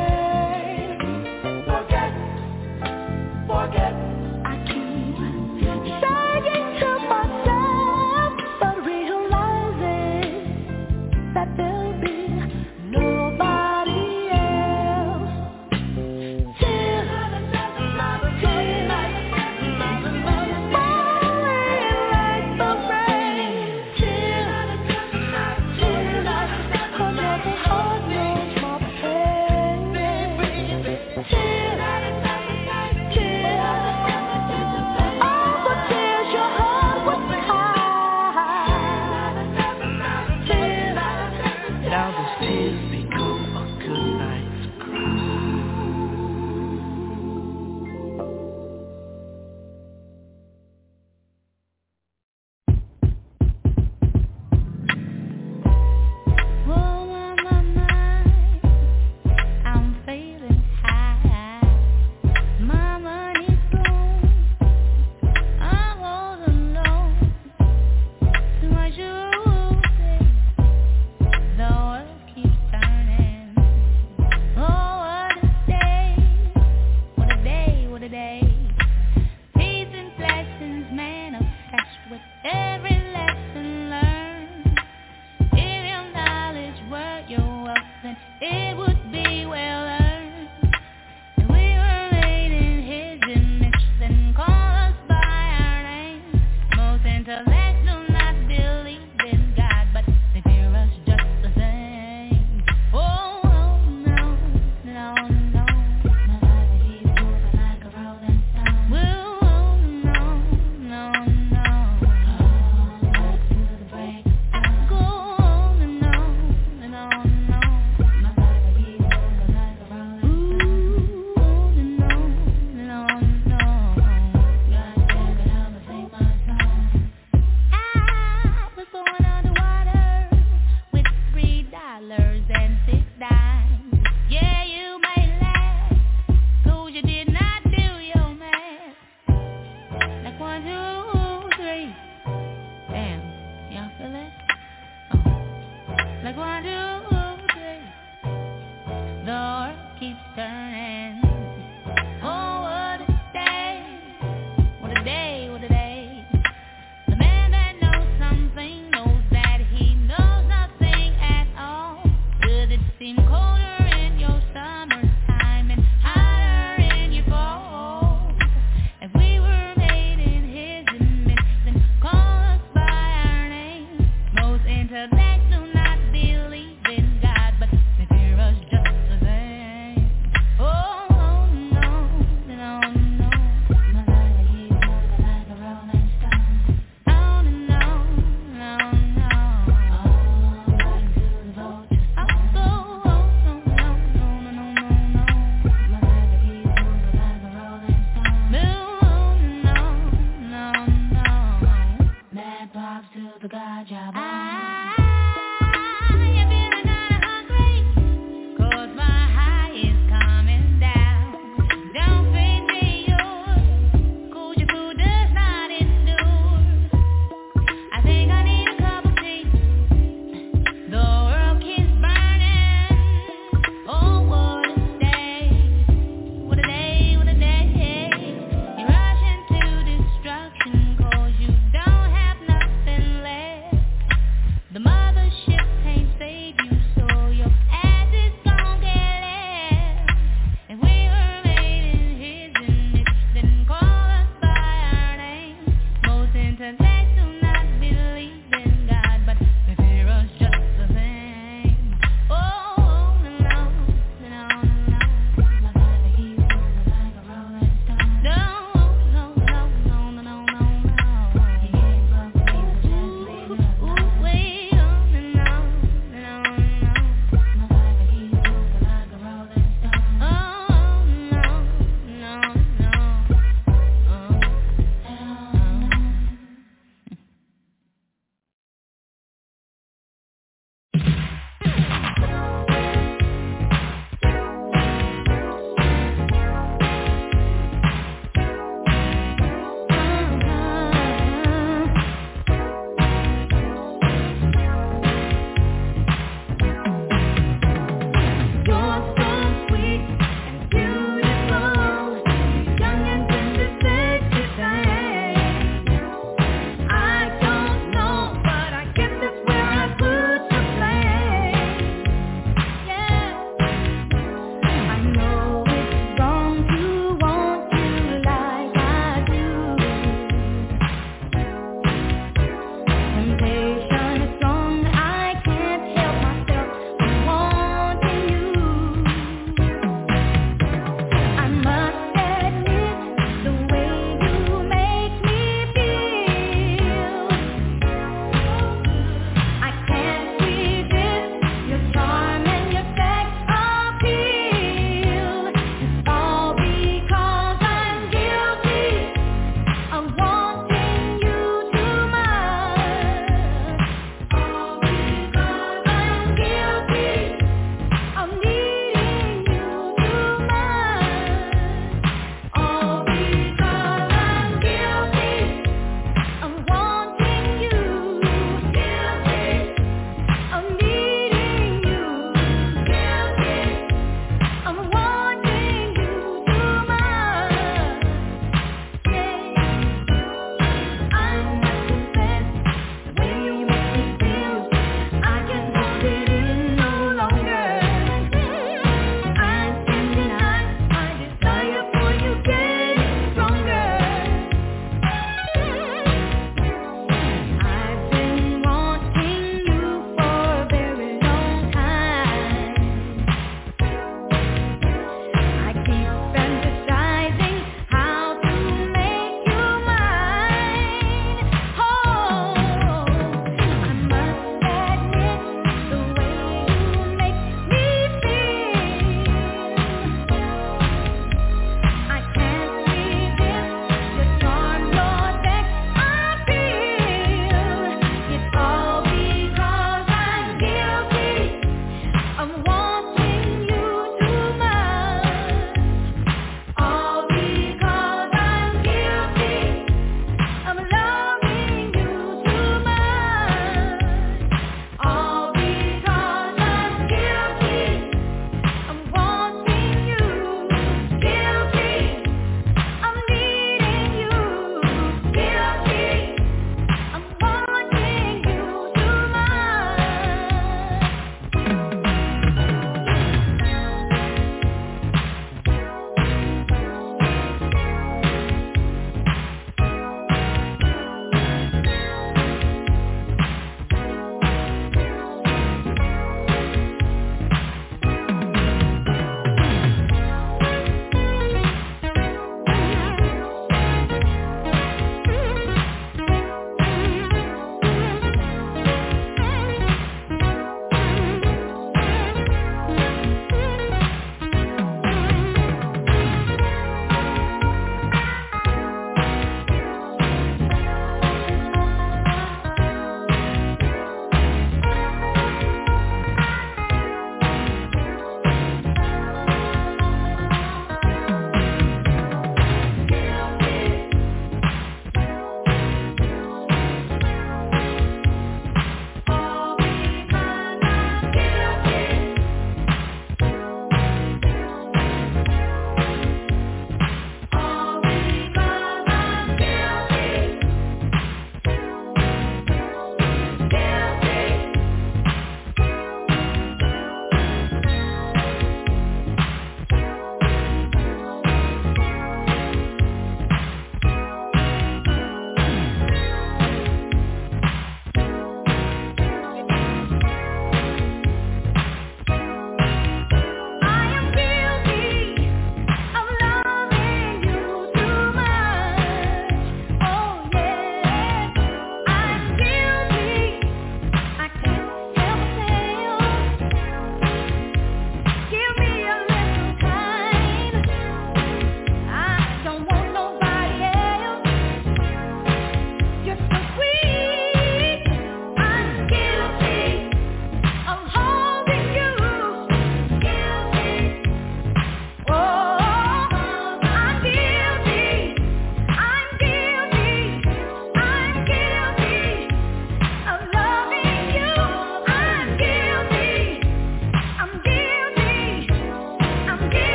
then it would be well earned. And we were made in his image, then call us by our name. Most intellects do not believe in God, but they fear us just the same. Oh, oh no, no, no. My body keeps moving like a rolling stone. Whoa, oh, no, no, no. Oh, back to the break. I go on and on and on and on. My body keeps moving like a rolling stone. Ooh, on and on and on and on. God, check it out and sing my song. I was born underwater with three dollars and six dimes. Yeah, you may laugh, 'cause you did not do your math. Like one, two, three. Damn, y'all feel that? Oh. Like one, two, three. The earth keeps turning. Oh, what a day. What a day, what a day. The man that knows something knows that he knows nothing at all. Does it seem colder in your summertime and hotter in your fall? If we were made in his image, then call us by our name. Most intellects do not believe in God, but they fear us just the same. Oh, oh no, no, no. My body keeps moving like a rolling stone. On and on, on and on. Oh, back to the vulture. I'll go on, on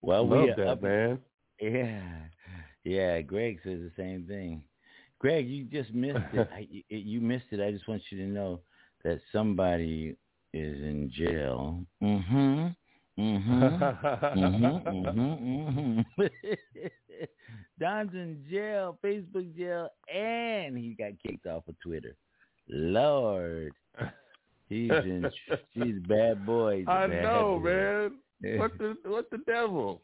Well, Love we that, up, man. Yeah, yeah. Greg says the same thing. Greg, you just missed it. I, you missed it. I just want you to know that somebody is in jail. Mm-hmm. Mm-hmm. mm-hmm. Mm-hmm. Mm-hmm. Don's in jail, Facebook jail, and he got kicked off of Twitter. Lord. He's in she's bad boy. He's I bad know, boy. man. What the what the devil?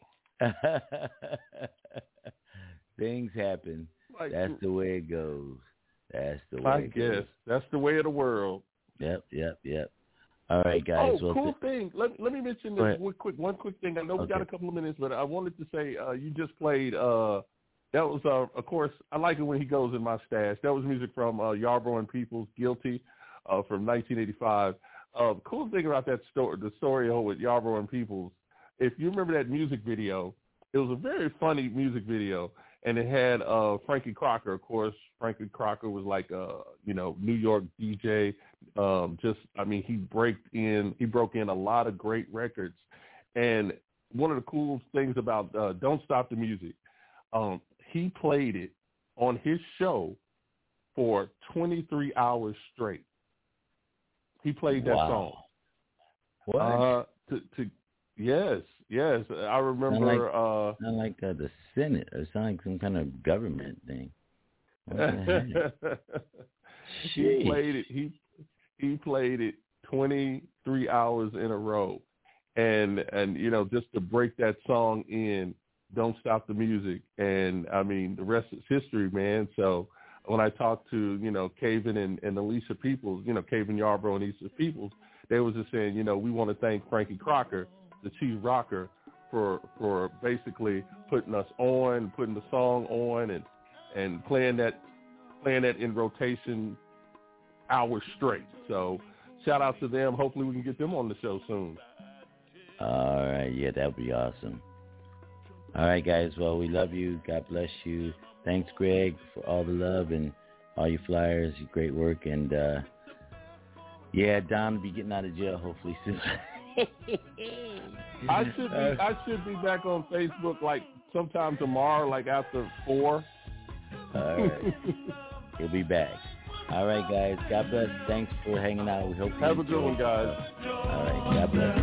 Things happen. Like, That's the way it goes. That's the way I it guess. goes. That's the way of the world. Yep, yep, yep. All right, guys. Oh, well, cool th- thing. Let, let me mention this one quick, one quick thing. I know we okay. got a couple of minutes, but I wanted to say uh, you just played, uh, that was, uh, of course, I like it when he goes in my stash. That was music from uh, Yarborough and Peoples, Guilty, uh, from nineteen eighty-five. Uh, the cool thing about that story, the story with Yarborough and Peoples, if you remember that music video, it was a very funny music video, and it had uh, Frankie Crocker. Of course, Frankie Crocker was like a, you know, New York D J. Um, just, I mean, he braked in, he broke in a lot of great records. And one of the cool things about uh, Don't Stop the Music, um, he played it on his show for twenty-three hours straight. He played that wow. song. What? Uh, to, to, yes, yes. I remember. Not like, uh, not like uh, the Senate. It sounds like some kind of government thing. he played it. He he played it twenty-three hours in a row, and and you know, just to break that song in, Don't Stop the Music, and I mean the rest is history, man. So when I talked to, you know, Caven and, and Alicia Peoples, you know, Caven Yarborough and Alicia Peoples, they was just saying, you know, we want to thank Frankie Crocker, the chief rocker, for for basically putting us on, putting the song on, and and playing that playing that in rotation hours straight. So shout out to them. Hopefully we can get them on the show soon. All right. Yeah, that would be awesome. All right, guys. Well, we love you. God bless you. Thanks, Greg, for all the love and all your flyers. Your great work. And, uh, yeah, Don will be getting out of jail hopefully soon. I should be I should be back on Facebook like sometime tomorrow, like after four. All right. He'll be back. All right, guys. God bless. Thanks for hanging out. We hope you have a good one, guys. All right. God bless.